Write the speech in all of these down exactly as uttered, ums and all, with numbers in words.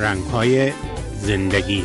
رنگ‌های زندگی.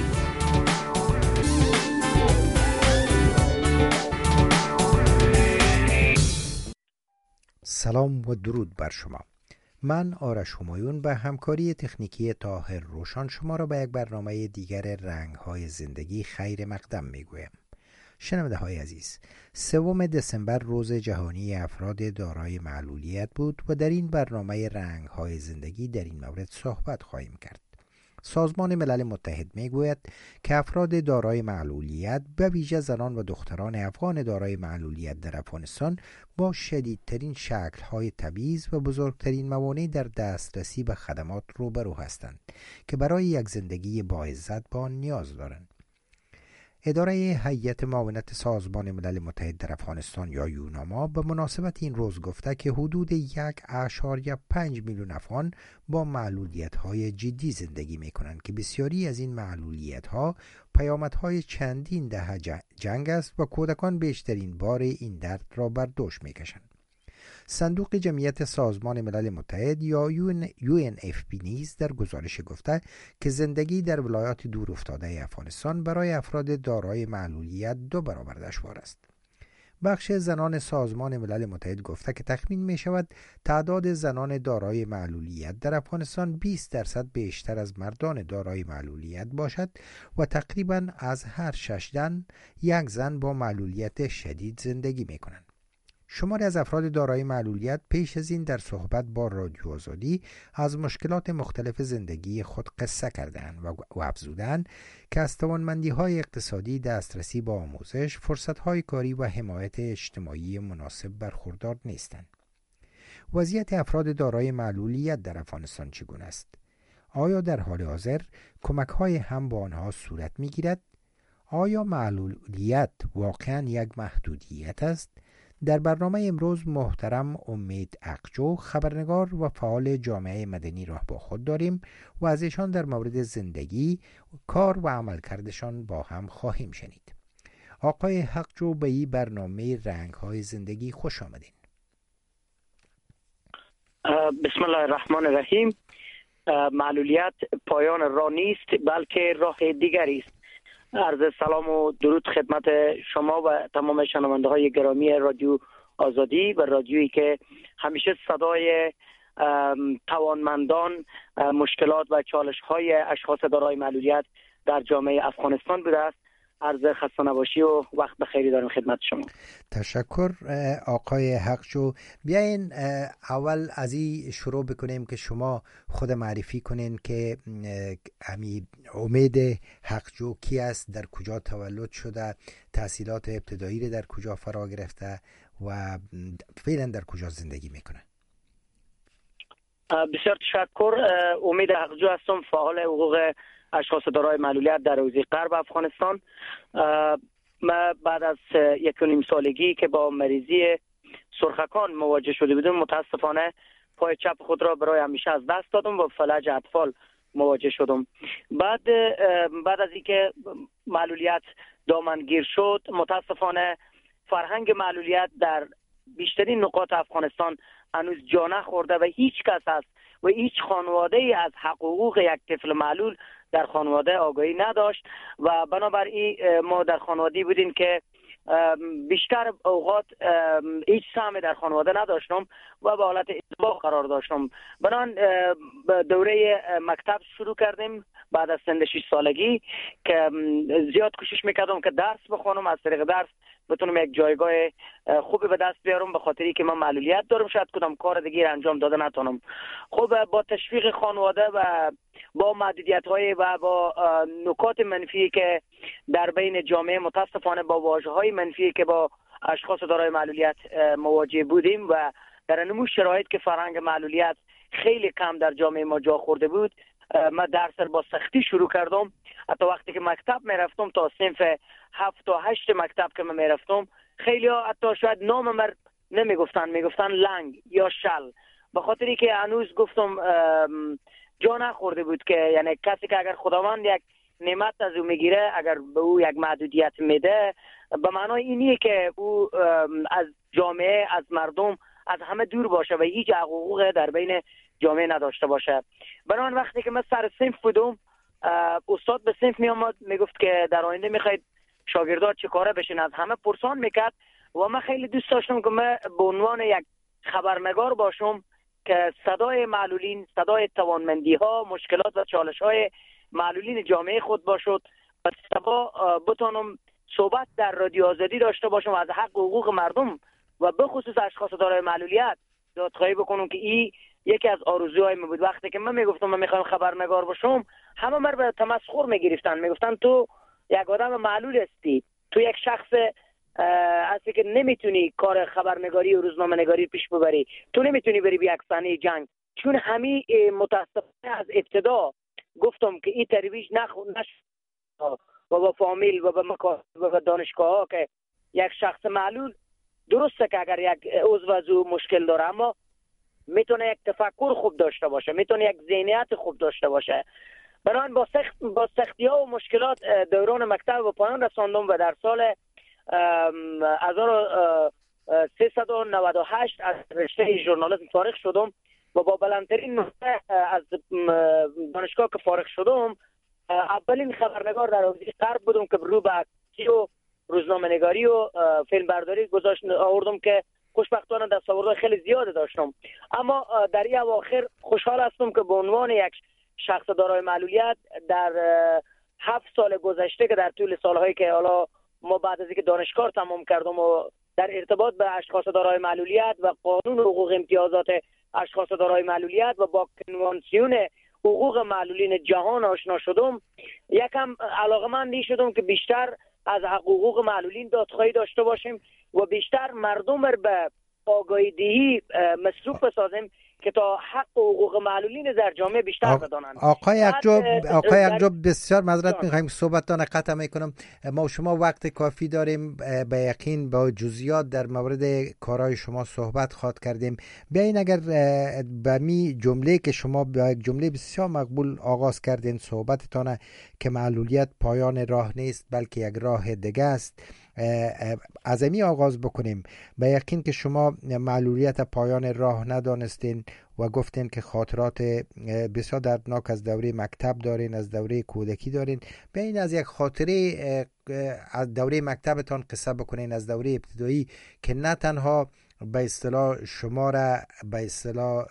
سلام و درود بر شما. من آرش همایون به همکاری تکنیکی طاهر روشان شما را به یک برنامه دیگر رنگ‌های زندگی خیر مقدم میگویم. شنونده های عزیز، سوم دسامبر روز جهانی افراد دارای معلولیت بود و در این برنامه رنگ‌های زندگی در این مورد صحبت خواهیم کرد. سازمان ملل متحد میگوید که افراد دارای معلولیت به ویژه زنان و دختران افغان دارای معلولیت در افغانستان با شدیدترین شکل‌های تبعیض و بزرگترین موانع در دسترسی به خدمات روبرو هستند که برای یک زندگی با عزت به آن نیاز دارند. اداره هیئت معاونت سازمان ملل متحد در افغانستان یا یوناما به مناسبت این روز گفته که حدود یک اشاریه پنج میلیون افغان با معلولیت‌های جدی زندگی می‌کنند که بسیاری از این معلولیت‌ها پیامدهای چندین دهه جنگ است و کودکان بیشترین بار این درد را بر دوش می‌کشند. صندوق جمعیت سازمان ملل متحد یا یو ان اف پی نیز در گزارش گفته که زندگی در ولایات دور افتاده افغانستان برای افراد دارای معلولیت دو برابر دشوار است. بخش زنان سازمان ملل متحد گفته که تخمین می شود تعداد زنان دارای معلولیت در افغانستان بیست درصد بیشتر از مردان دارای معلولیت باشد و تقریبا از هر شش زن یک زن با معلولیت شدید زندگی می کنند. شماری از افراد دارای معلولیت پیش از این در صحبت با رادیو آزادی از مشکلات مختلف زندگی خود قصه کردند و افزودند که از توانمندی‌های اقتصادی، دسترسی به آموزش، فرصت‌های کاری و حمایت اجتماعی مناسب برخوردار نیستند. وضعیت افراد دارای معلولیت در افغانستان چگونه است؟ آیا در حال حاضر کمک‌های هم با آنها صورت می‌گیرد؟ آیا معلولیت واقعاً یک محدودیت است؟ در برنامه امروز محترم امید اقجو، خبرنگار و فعال جامعه مدنی را با خود داریم و از ایشان در مورد زندگی، کار و عملکردشان با هم خواهیم شنید. آقای حقجو، به این برنامه رنگ‌های زندگی خوش آمدین. بسم الله الرحمن الرحیم. معلولیت پایان راه نیست بلکه راه دیگری است. عرض سلام و درود خدمت شما و تمام شنونده های گرامی رادیو آزادی و رادیویی که همیشه صدای توانمندان، مشکلات و چالش های اشخاص دارای معلولیت در جامعه افغانستان بوده است. عرض خسته نباشی و وقت بخیری دارم خدمت شما. تشکر آقای حقجو. بیاین اول از این شروع بکنیم که شما خود معرفی کنین که امی امید حقجو کی است، در کجا تولد شده، تحصیلات ابتدایی را در کجا فرا گرفته و فعلا در کجا زندگی میکنه. بسیار تشکر. امید حقجو هستم، فعال حقوق اشخاص دارای معلولیت در حوزه غرب افغانستان. ما بعد از یک و نیم سالگی که با مریضی سرخکان مواجه شده بودم، متاسفانه پای چپ خود را برای همیشه از دست دادم و فلج اطفال مواجه شدم. بعد بعد از اینکه معلولیت دامنگیر شد، متاسفانه فرهنگ معلولیت در بیشترین نقاط افغانستان هنوز جا نخورده و هیچ کس است و هیچ خانواده ای از حقوق یک طفل معلول در خانواده آگاهی نداشت و بنابراین ما در خانواده بودیم که بیشتر اوقات هیچ سهمی در خانواده نداشتم و به حالت اطلاق قرار داشتم. بنان دوره مکتب شروع کردیم بعد از سن شش سالگی که زیاد کوشش میکردم که درس بخونم، از طریق درس بتونم یک جایگاه خوبی به دست بیارم، به خاطری که من معلولیت دارم، شاید کدام کار دیگه انجام داده نتونم. خب با تشویق خانواده و با محدودیت‌های و با نکات منفی که در بین جامعه متاسفانه با واژه‌های منفی که با اشخاص دارای معلولیت مواجه بودیم و در نمو شرایط که فرهنگ معلولیت خیلی کم در جامعه ما جا خورده بود، من درس با سختی شروع کردم. حتی وقتی که مکتب میرفتم تا صنف هفت تا هشت مکتب که من میرفتم، خیلی ها حتی شاید نام من نمیگفتن، میگفتن لنگ یا شل، به خاطری که هنوز گفتم جا نخورده بود که یعنی کسی که اگر خداوند یک نعمت از او میگیره، اگر به او یک محدودیت میده، به معنای اینیه که او از جامعه، از مردم، از همه دور باشه و هیچ حقوق در بین جامعه نداشته باشه. بنابراین وقتی که من سر صنف بودم، استاد به صنف می آمد میگفت که در آینده میخواید شاگردات چه کاره بشین، از همه پرسان میکرد و من خیلی دوست داشتم که من به عنوان یک خبرنگار باشم که صدای معلولین، صدای توانمندی ها، مشکلات و چالش های معلولین جامعه خود باشد و سبا بتانم صحبت در رادیو آزادی داشته باشم از حق و حقوق مردم و به خصوص اشخاص دارای معلولیت دادخواهی بکنم که این یکی از آرزوهای من بود. وقتی که من میگفتم من میخوام خبرنگار باشم، همه من به تمسخر میگرفتن، میگفتن تو یک آدم معلول هستی، تو یک شخص هستی که نمیتونی کار خبرنگاری و روزنامه نگاری پیش ببری، تو نمیتونی بری به یک صحنه جنگ. چون همین متاسفانه از ابتدا گفتم که این ترویج نخ نش و با فامیل و با مکاتب و با دانشگاه ها که یک شخص معلول درسته که اگر یک عضو از او مشکل داره اما میتونه یک تفکر خوب داشته باشه، میتونه یک ذهنیت خوب داشته باشه. بنابراین با سخت با سختی ها و مشکلات دوران مکتب و پایان رساندم و در سال هزار و سیصد و نود و هشت از رشته ژورنالیسم فارغ شدم و با بلندترین نمره از دانشگاه که فارغ شدم اولین خبرنگار در حوزه غرب بودم که رو به اکتی و روزنامه نگاری و فیلم برداری گذاشت آوردم که خوشبختانه دستاوردهای خیلی زیاد داشتم. اما در این اواخر خوشحال هستم که به عنوان یک شخص دارای معلولیت در هفت سال گذشته که در طول سالهایی که حالا ما بعد از اینکه دانشگاه تمام کردم و در ارتباط به اشخاص دارای معلولیت و قانون حقوق امتیازات اشخاص دارای معلولیت و با کنوانسیون حقوق معلولین جهان آشنا شدم، یکم علاقه‌مند شدم که بیشتر از حقوق معلولین دادخواهی داشته باشیم و بیشتر مردم رو به آگاهی دهی مصروف بسازیم که تا حق و حقوق معلولین در جامعه بیشتر بدانند. آقای یکجا آقای یکجا بسیار معذرت می‌خوایم صحبتتان قطع می‌کنم. ما شما وقت کافی داریم، به یقین با جزئیات در مورد کارهای شما صحبت خواهد کردیم. بیاین اگر به می جمله که شما با یک جمله بسیار مقبول آغاز کردین صحبتتان که معلولیت پایان راه نیست بلکه یک راه دیگه است، از امی آغاز بکنیم. به یقین که شما معلولیت پایان راه ندانستین و گفتین که خاطرات بسیار دردناک از دوره مکتب دارین، از دوره کودکی دارین. بیاین از یک خاطره از دوره مکتبتان قصه بکنین، از دوره ابتدایی که نه تنها به اصطلاح شما را به اصطلاح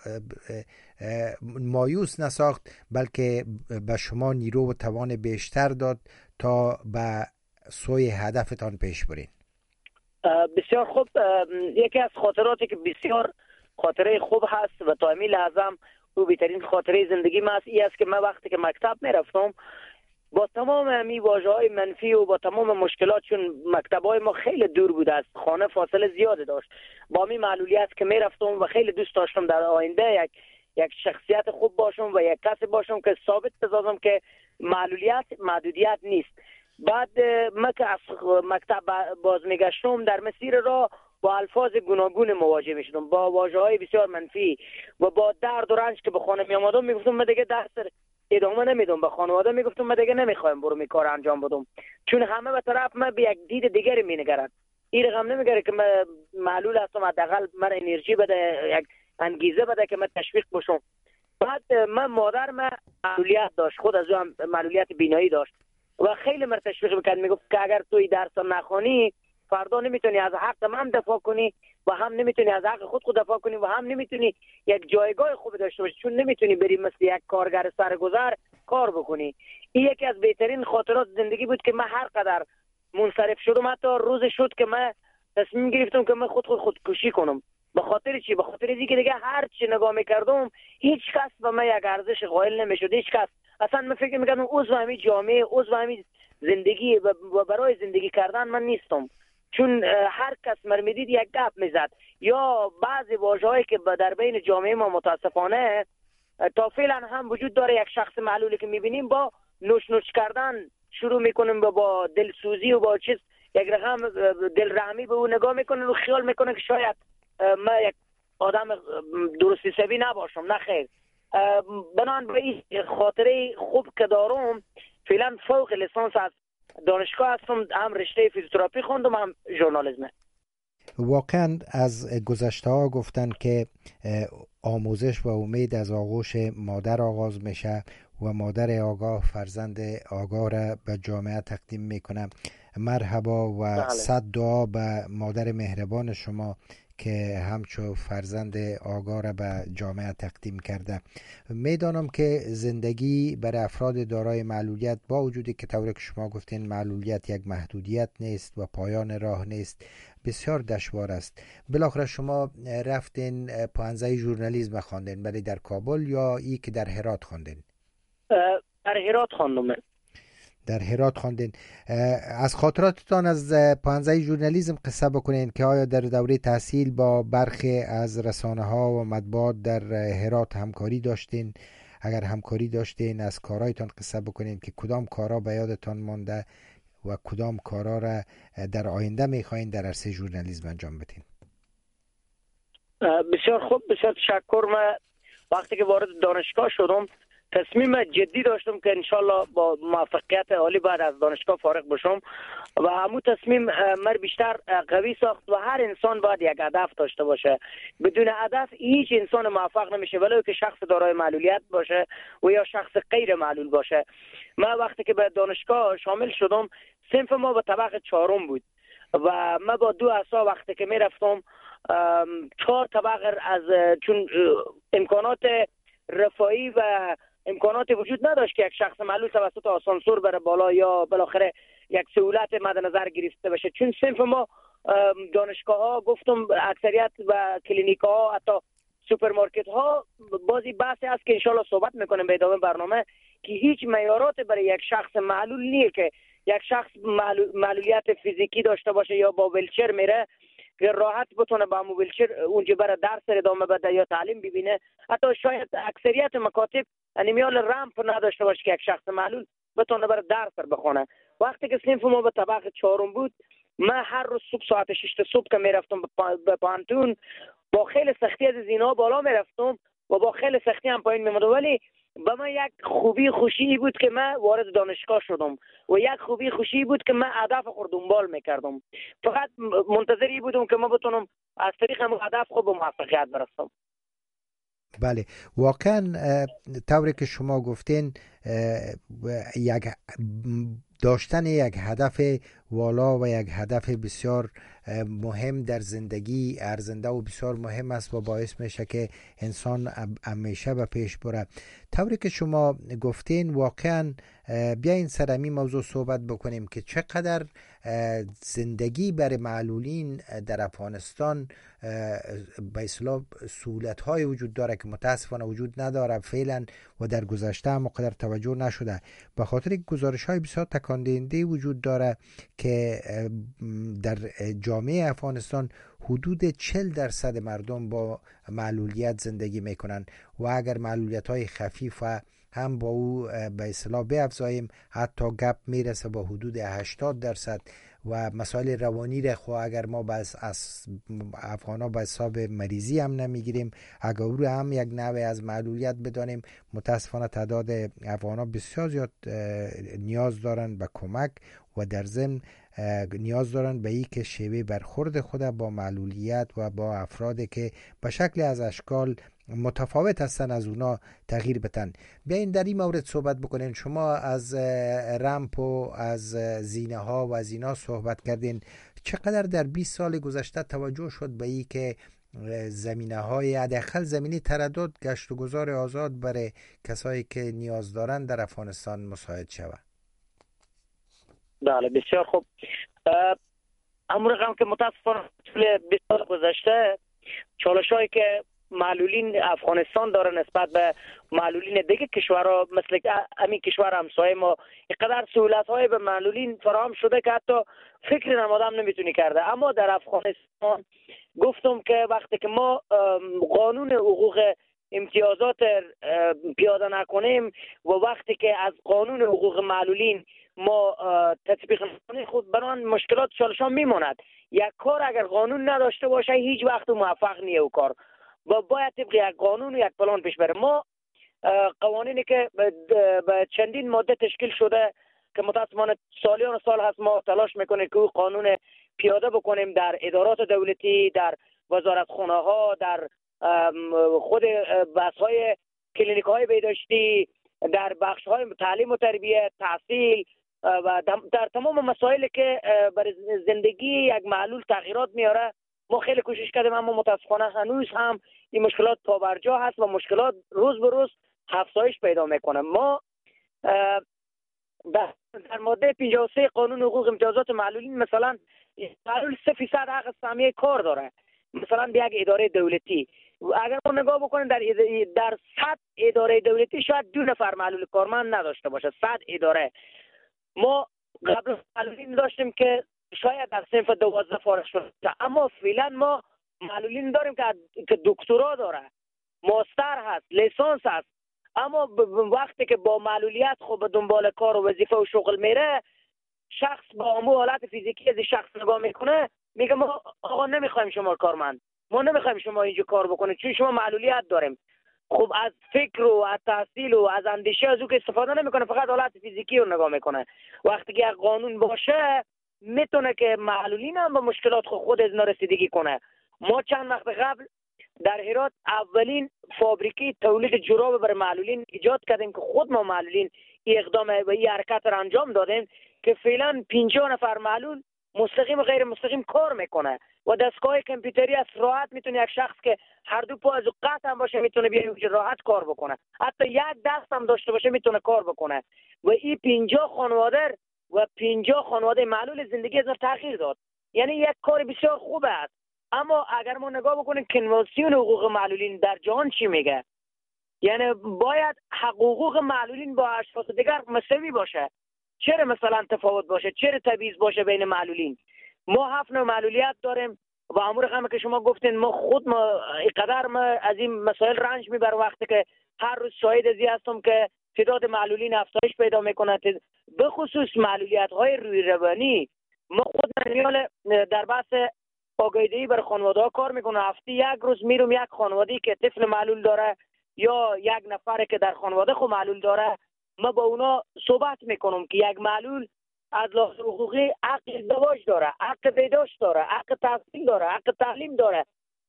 مایوس نساخت بلکه به شما نیرو و توان بیشتر داد تا به سوی هدفتان پیش برین. بسیار خوب. یکی از خاطراتی که بسیار خاطره خوب هست و تا همین لحظه هم او بهترین خاطره زندگی من است این است که من وقتی که مکتب میرفتم با تمام همین واژه‌های منفی و با تمام مشکلات، چون مکتب‌های ما خیلی دور بود از خانه، فاصله زیاد داشت، با همین معلولیت که میرفتم و خیلی دوست داشتم در آینده یک یک شخصیت خوب باشم و یک کسی باشم که ثابت بسازم که معلولیت محدودیت نیست. بعد من که از مکتب باز میگشتم در مسیر راه با الفاظ گوناگون مواجه میشدم، با واژه‌های بسیار منفی و با درد و رنج که به خانه می آمدم میگفتم من دیگه درس ادامه نمیدم، به خانواده میگفتم من دیگه نمیخوایم برو می کار انجام بدم، چون همه به طرف من به یک دید دیگری مینگرند. این رقم نمیگره که من معلول هستم، حداقل من انرژی بده، یک انگیزه بده که من تشویق بشم. بعد من مادر من معلولیت داشت، خود از او هم معلولیت بینایی داشت و خیلی من تشویق میکرد، میگفت که اگر توی درس نخونی فردا نمیتونی از حق من دفاع کنی و هم نمیتونی از حق خود خود دفاع کنی و هم نمیتونی یک جایگاه خوب داشته باشی، چون نمیتونی بری مثل یک کارگر سرگذر کار بکنی. این یکی از بهترین خاطرات زندگی بود که من هر قدر منصرف شدم، حتی روز شد که من تصمیم گرفتم که من خود خود خودکشی کنم. به خاطر چی؟ به خاطر اینکه دیگه هر چی نگاه میکردم هیچ کس به من یک ارزش قائل نمیشد، هیچ کس. اصلا من فکر میکردم عضو همین جامعه، عضو همین زندگی و برای زندگی کردن من نیستم، چون هر کس من میدید یک گپ میزد یا بعضی واژه‌هایی که در بین جامعه ما متاسفانه تا فعلا هم وجود داره. یک شخص معلولی که میبینیم با نوش نوش کردن شروع میکنیم و با دلسوزی و با چیز یک رقم دلرحمی به او نگاه میکنن و خیال میکنن که شاید من یک آدم درست حسابی نباشم. نه خیر. بنان به این خاطره خوب که دارم، فعلا فوق لیسانس از دانشگاه هستم، هم رشته فیزیوتراپی خوندم هم ژورنالیسم. واقعا از گذشته ها گفتن که آموزش و امید از آغوش مادر آغاز میشه و مادر آگاه فرزند آگاه را به جامعه تقدیم میکنم. مرحبا و صد دعا به مادر مهربان شما که همچو فرزند آگاه را به جامعه تقدیم کرده. میدانم که زندگی برای افراد دارای معلولیت، با وجودی که طوری که شما گفتین معلولیت یک محدودیت نیست و پایان راه نیست، بسیار دشوار است. بالاخره شما رفتین پانزده ژورنالیسم خواندین، ولی در کابل یا ای که در هرات خواندین؟ در هرات خواندم. در هرات خواندین. از خاطراتتان از پانزده ژورنالیسم قصه بکنین که آیا در دوره تحصیل با برخی از رسانه ها و مطبوعات در هرات همکاری داشتین؟ اگر همکاری داشتین از کارهایتان قصه بکنین که کدام کارها به یادتان مانده و کدام کارها را در آینده میخواین در عرصه ژورنالیسم انجام بدین. بسیار خوب، بسیار تشکر. من وقتی که وارد دانشگاه شدم تصمیم جدی داشتم که انشالله با موفقیت عالی بعد از دانشگاه فارغ بشم و همون تصمیم من بیشتر قوی ساخت و هر انسان باید یک هدف داشته باشه. بدون هدف هیچ انسان موفق نمیشه، ولو که شخص دارای معلولیت باشه و یا شخص غیر معلول باشه. من وقتی که به دانشگاه شامل شدم صنف ما به طبقه چهارم بود و من با دو عصا وقتی که میرفتم چهار طبقه از چون امکانات رفاهی و امکانات وجود نداشت که یک شخص معلول توسط آسانسور بره بالا یا بالاخره یک سهولت مد نظر گرفته بشه. چون صنف ما دانشگاه ها گفتم اکثریت و کلینیک ها حتی سوپرمارکت ها بازی بحثی است که انشالله صحبت میکنیم به ادامه برنامه که هیچ معیارات برای یک شخص معلول نیست که یک شخص معلولیت فیزیکی داشته باشه یا با ویلچر میره که راحت بتونه با ویلچر اونجا بره درس ادامه بده یا تعلیم ببینه. حتی شاید اکثریت مکاتب انیمیال رمپ نداشته باشه که یک شخص معلول بتونه بره درس بخونه. وقتی که صنف ما به طبقه چهارم بود من هر روز صبح ساعت شش صبح که میرفتم به پانتون با خیلی سختی از زینا بالا میرفتم و با خیلی سختی هم پایین میمدم، ولی به من یک خوبی خوشی بود که من وارد دانشگاه شدم و یک خوبی خوشی بود که من هدف خود دنبال میکردم. فقط منتظری بودم که من بتونم از طریق همون هدف خود به موفقیت برسم. بله، واقعا طوری که شما گفتین یک داشتن یک هدف والا و یک هدف بسیار مهم در زندگی ارزنده و بسیار مهم است و باعث میشه که انسان همیشه به پیش بره. طوری که شما گفتین واقعا بیاین سر همین موضوع صحبت بکنیم که چقدر زندگی برای معلولین در افغانستان به اصطلاح سهولت‌های وجود داره که متاسفانه وجود نداره فعلا و در گذشته هم قدر توجه نشده، به خاطر گزارش‌های بسیار تکان دهنده وجود داره که در جامعه افغانستان حدود چهل درصد مردم با معلولیت زندگی میکنن و اگر معلولیت‌های خفیف و هم با او به اصطلاح بیافزاییم حتی گپ میرسه با حدود هشتاد درصد و مسائل روانی را خو اگر ما بس از افغانا به حساب مریضی هم نمیگیریم، اگر او هم یک نوع از معلولیت بدانیم، متاسفانه تعداد افغانا بسیار زیاد نیاز دارن به کمک و در ضمن نیاز دارن به این که شیوه برخورد خود با معلولیت و با افرادی که به شکل از اشکال متفاوت هستن از اونا تغییر بدن. بیاین در این مورد صحبت بکنین. شما از رمپ و از زینه ها و از اینا صحبت کردین. چقدر در بیست سال گذشته توجه شد به این که زمینه های حداقل زمینی تردد گشت و گذار آزاد برای کسایی که نیاز دارن در افغانستان مساعد شود؟ بله بسیار خوب. همون رقم که متاسفانه طول بیست سال گذشته چالش‌هایی که معلولین افغانستان داره نسبت به معلولین دیگه کشورها مثل همین کشور همسایه ما اینقدر سهولت‌های به معلولین فراهم شده که حتی فکر نمادم نمیتونی کرده. اما در افغانستان گفتم که وقتی که ما قانون حقوق امتیازات پیاده نکنیم و وقتی که از قانون حقوق معلولین ما تطبیق نکنیم خود بران مشکلات چالش‌ها میماند. یک کار اگر قانون نداشته باشه هیچ وقت موفق نیه او کار و باید طبق یک قانون و یک پلان پیش بره. ما قوانینی که به چندین ماده تشکیل شده که متاسفانه سالیان سال هست ما تلاش میکنیم که او قانون پیاده بکنیم در ادارات دولتی، در وزارتخانه ها، در خود بحث های کلینیک های بهداشتی، در بخش های تعلیم و تربیت، تحصیل و در تمام مسائلی که برای زندگی یک معلول تغییرات میاره ما خیلی کوشش کردیم، اما متاسفانه هنوز هم این مشکلات پابرجا هست و مشکلات روز به روز افزایش پیدا میکنه. ما در, در ماده پنجاه و سه قانون حقوق امتیازات معلولین مثلا معلول سه فیصد حق سهمیه کار داره، مثلا به یک اداره دولتی. اگر ما نگاه بکنیم در در صد اداره دولتی شاید دو نفر معلول کارمند نداشته باشه. صد اداره ما قبل معلولین داشتیم که شاید در صنف دوازده فارغ شده، اما فعلا ما معلولین داریم که که دکترا داره، ماستر هست، لیسانس هست، اما وقتی که با معلولیت خب به دنبال کار و وظیفه و شغل میره، شخص با همون حالت فیزیکی از شخص نگاه میکنه میگه ما آقا نمیخوایم شما کارمند، ما نمیخوایم شما اینجا کار بکنید چون شما معلولیت داریم. خب از فکر و از تحصیل و از اندیشه از او که استفاده نمیکنه، فقط حالت فیزیکی رو نگاه میکنه. وقتی که یک قانون باشه میتونه که معلولین هم به مشکلات خود, خود از رسیدگی کنه. ما چند وقت قبل در هرات اولین فابریکی تولید جراب برای معلولین ایجاد کردیم که خود ما معلولین اقدام و این حرکت را انجام دادیم که فعلا پنجاه نفر معلول مستقیم و غیر مستقیم کار میکنه و دستگاه کامپیوتری از راحت میتونه یک شخص که هر دو پا از قطع هم باشه میتونه بیاد راحت کار بکنه، حتی یک دست هم داشته باشه میتونه کار بکنه. و این پنجاه خانواده و پنجاه خانواده معلول زندگی از تغییر داد. یعنی یک کار بسیار خوب است. اما اگر ما نگاه بکنیم کنوانسیون حقوق معلولین در جهان چی میگه، یعنی باید حقوق معلولین با اشخاص دیگر مساوی باشه. چرا مثلا تفاوت باشه، چرا تبعیض باشه بین معلولین؟ ما هفت نوع معلولیت داریم و امور هم که شما گفتین ما خود ما اینقدر ما از این مسائل رنج میبر وقتی که هر روز شاهد ازی هستم که تعداد معلولین افزایش پیدا میکنه، به خصوص معلولیت های روی روانی. ما خود منیال در بحث آگاهی‌دهی بر خانواده ها کار میکنه، هفته یک روز میرم یک خانواده‌ای که طفل معلول داره یا یک نفر که در خانواده خود معلول داره، ما با اونا صحبت میکنم که یک معلول از لحاظ حقوقی حق ازدواج داره، حق بهداشت داره، حق تحصیل داره، حق تعلیم داره،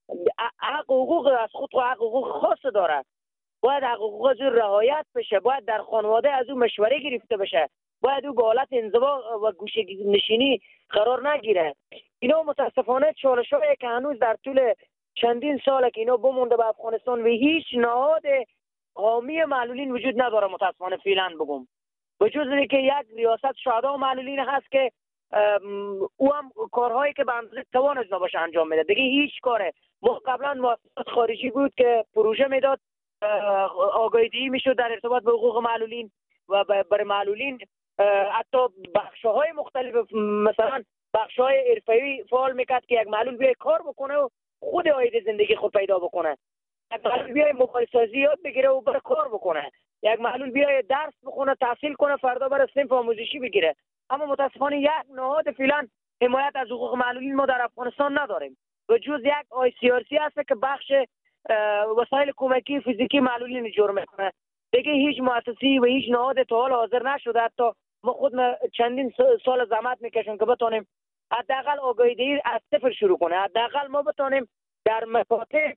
حق حقوق از خود و حق حقوق خاص داره. باید حق حقوق از او رعایت بشه، باید در خانواده از او مشوره گرفته بشه، باید او به حالت انزوا و گوشه نشینی قرار نگیره. اینا متاسفانه چالش‌هایی که هنوز در طول چندین ساله که اینا بمونده به افغانستان و هیچ نهاد حامی معلولین وجود نداره. متاسفانه فعلا بگم وجود اینه که یک ریاست شهدا معلولین هست که او هم کارهایی که به اندازه توانش نباشه انجام میده، دیگه هیچ کاره. ما قبلا مؤسسات خارجی بود که پروژه میداد آگاهی‌دهی میشد در ارتباط به حقوق معلولین و برای معلولین حتی بخش‌های مختلف، مثلا بخش‌های حرفه‌ای فعال میکرد که یک معلول بیای کار بکنه و خود عاید زندگی خود پیدا بکنه، یک معلول بیای موبایل سازی یاد بگیره و بره کار بکنه، یک معلول بیای درس بخونه تحصیل کنه فردا بره صنف آموزشی بگیره. اما متاسفانه یک نهاد فعلا حمایت از حقوق معلولین ما در افغانستان نداریم و جز یک آی سی آر سی هست که بخش وسایل کمکی فیزیکی معلولین جور میکنه. دیگه هیچ مؤسسه‌ای و هیچ نهاد تا حال حاضر نشده. حتی ما خود چندین سال زحمت میکشیم که بتونیم حداقل آگاهی‌دهی از صفر شروع کنه، حداقل ما بتونیم در مکاتب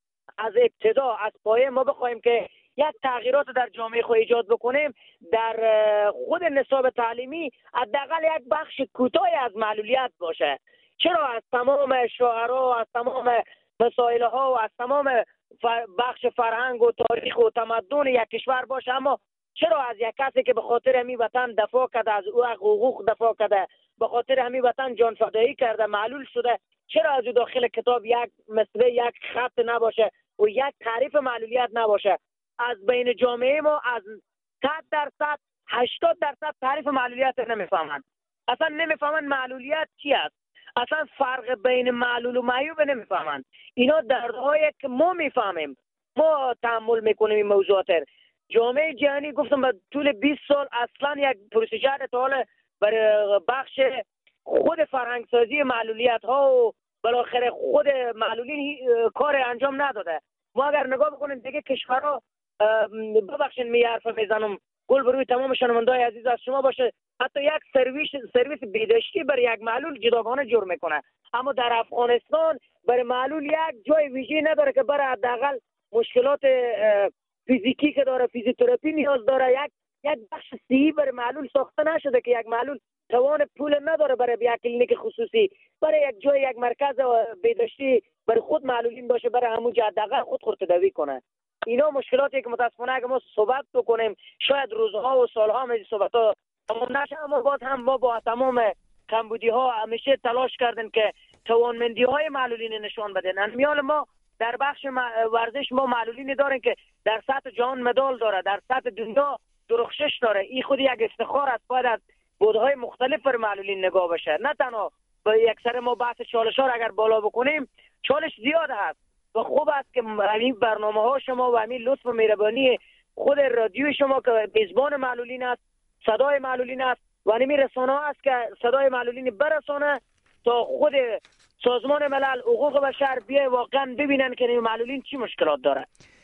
از ابتدا از پایه ما بخوایم که یک تغییرات در جامعه خود ایجاد بکنیم. در خود نصاب تعلیمی حداقل یک بخش کوتاهی از معلولیت باشه. چرا از تمام شعرا، از تمام مسائل ها و از تمام بخش فرهنگ و تاریخ و تمدن یک کشور باشه، اما چرا از یک کسی که به خاطر همین وطن دفاع کرده، از او حقوق دفاع کرده، به خاطر همین وطن جان فدایی کرده، معلول شده، چرا از او داخل کتاب یک مثل یک خط نباشه و یک تعریف معلولیت نباشه؟ از بین جامعه ما از صد درصد هشتاد درصد تعریف معلولیت نمیفهمن، اصلا نمیفهمن معلولیت چی است، اصلا فرق بین معلول و معیوب نمیفهمن. اینا دردهایی که ما میفهمیم، ما تحمل میکنیم این موضوعات. جامعه جهانی گفتم به طول بیست سال اصلا یک پروسیجر تا برای بخش خود فرهنگسازی معلولیت ها و بالاخره خود معلولین کار انجام نداده. ما اگر نگاه بکنیم دیگه کشورها، ببخشید می حرف میزنم، گل بروی تمام شنونده‌های عزیز از شما باشه، حتی یک سرویس سرویس بهداشتی برای یک معلول جداگانه جور میکنه، اما در افغانستان برای معلول یک جای ویژه نداره که برای حداقل مشکلات فیزیکی که داره، فیزیوتراپی نیاز داره. یک یک بخش صحی برای معلول ساخته نشده که یک معلول توان پول نداره برای یک کلینیک خصوصی، برای یک جای یک مرکز بهداشتی برای خود معلولین باشه، برای همون حداقل خود خودتداوی کنه. اینا مشکلاتی که متاسفانه اگه ما صحبت بکنیم شاید روزها و سالها هم این صحبت‌ها تمام نشه، اما باز هم ما با تمام کمبودی ها همیشه تلاش کردیم که توانمندی های معلولین نشان بدن. میال ما در بخش ورزش ما معلولینی داریم که در سطح جهان مدال داره، در سطح دنیا درخشش داره. این خود یک افتخار است، باید از بودهای مختلف بر معلولین نگاه بشه. نه تنها با یک سر ما بحث چالش ها اگر بالا بکنیم، چالش زیاد هست و خوب است که همین برنامه ها شما و همین لطف و مهربانی خود رادیو شما که میزبان معلولین است، صدای معلولین است و همین رسانه ها است که صدای معلولین برسانه تا خود سازمان ملل حقوق بشر بیای واقعا ببینن که این معلولین چی مشکلات داره.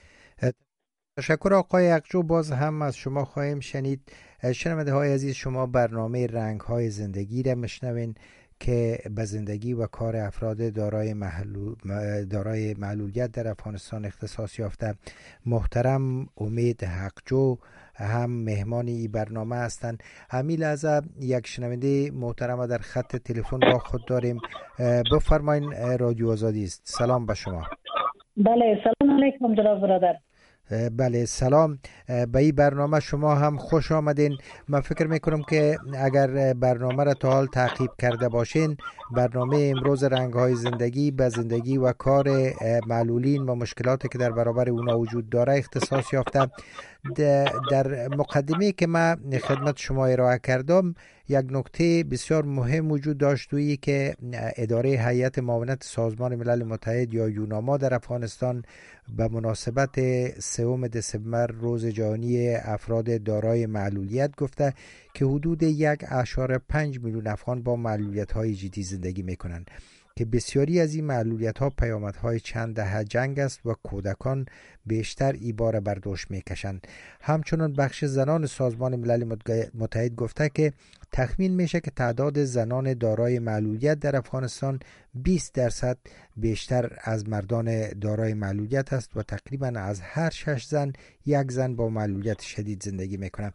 تشکر آقای اقجو. باز هم از شما خواهیم شنید. شنونده های عزیز، شما برنامه رنگ های زندگی را میشنوین که به زندگی و کار افراد دارای محلول دارای معلولیت در افغانستان اختصاص یافته. محترم امید حقجو هم مهمان این برنامه هستند. همین لحظه یک شنونده محترم در خط تلفن با خود داریم. بفرمایین، رادیو آزادی است. سلام به شما. بله، سلام علیکم جناب برادر. بله سلام. به این برنامه شما هم خوش آمدین. من فکر میکنم که اگر برنامه را تا حال تعقیب کرده باشین، برنامه امروز رنگ‌های زندگی به زندگی و کار معلولین و مشکلاتی که در برابر اونا وجود داره اختصاص یافته. در مقدمه که من خدمت شما ارائه کردم یک نکته بسیار مهم وجود داشت، تویی که اداره هیئت معاونت سازمان ملل متحد یا یوناما در افغانستان به مناسبت سوم دسامبر روز جهانی افراد دارای معلولیت گفته که حدود یک اشاره پنج میلیون افغان با معلولیت های جدی زندگی میکنند که بسیاری از این معلولیت ها پیامدهای چند دهه جنگ است و کودکان بیشتر این بار بر دوش میکشند. همچنان بخش زنان سازمان ملل متحد گفته که تخمین میشه که تعداد زنان دارای معلولیت در افغانستان بیست درصد بیشتر از مردان دارای معلولیت است و تقریبا از هر شش زن یک زن با معلولیت شدید زندگی میکنه.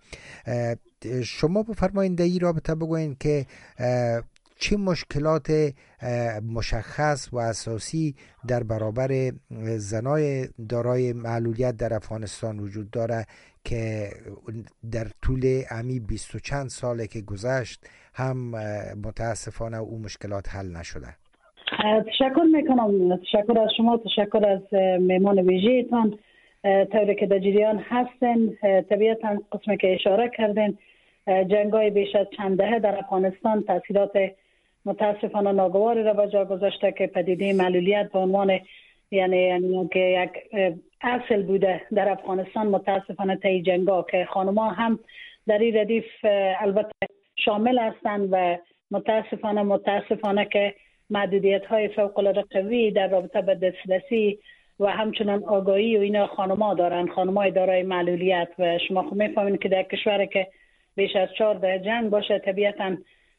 شما بفرمایید در این رابطه بگوین که چه مشکلات مشخص و اساسی در برابر زنای دارای معلولیت در افغانستان وجود داره که در طول امی بیست و چند ساله که گذشت هم متاسفانه او مشکلات حل نشده؟ تشکر میکنم. تشکر از شما، تشکر از مهمان ویژه‌تان. طوری که در جریان هستن، طبیعتا قسمی که اشاره کردن جنگای بیش از چند دهه در افغانستان تاثیرات متاسفانه ناگواری را به جا گذاشته که پدیده معلولیت به عنوان یعنی یعنی که یک اصل بوده در افغانستان. متاسفانه طی جنگا که خانم‌ها هم در این ردیف البته شامل هستند و متاسفانه متاسفانه که محدودیت‌های فوق‌العاده قوی در رابطه با دسترسی و همچنان آگاهی و اینا خانم‌ها دارن، خانم‌های دارای معلولیت. و شما خب می‌فهمید که در کشوری که بیش از چهار دهه جنگ باشه طبیعتاً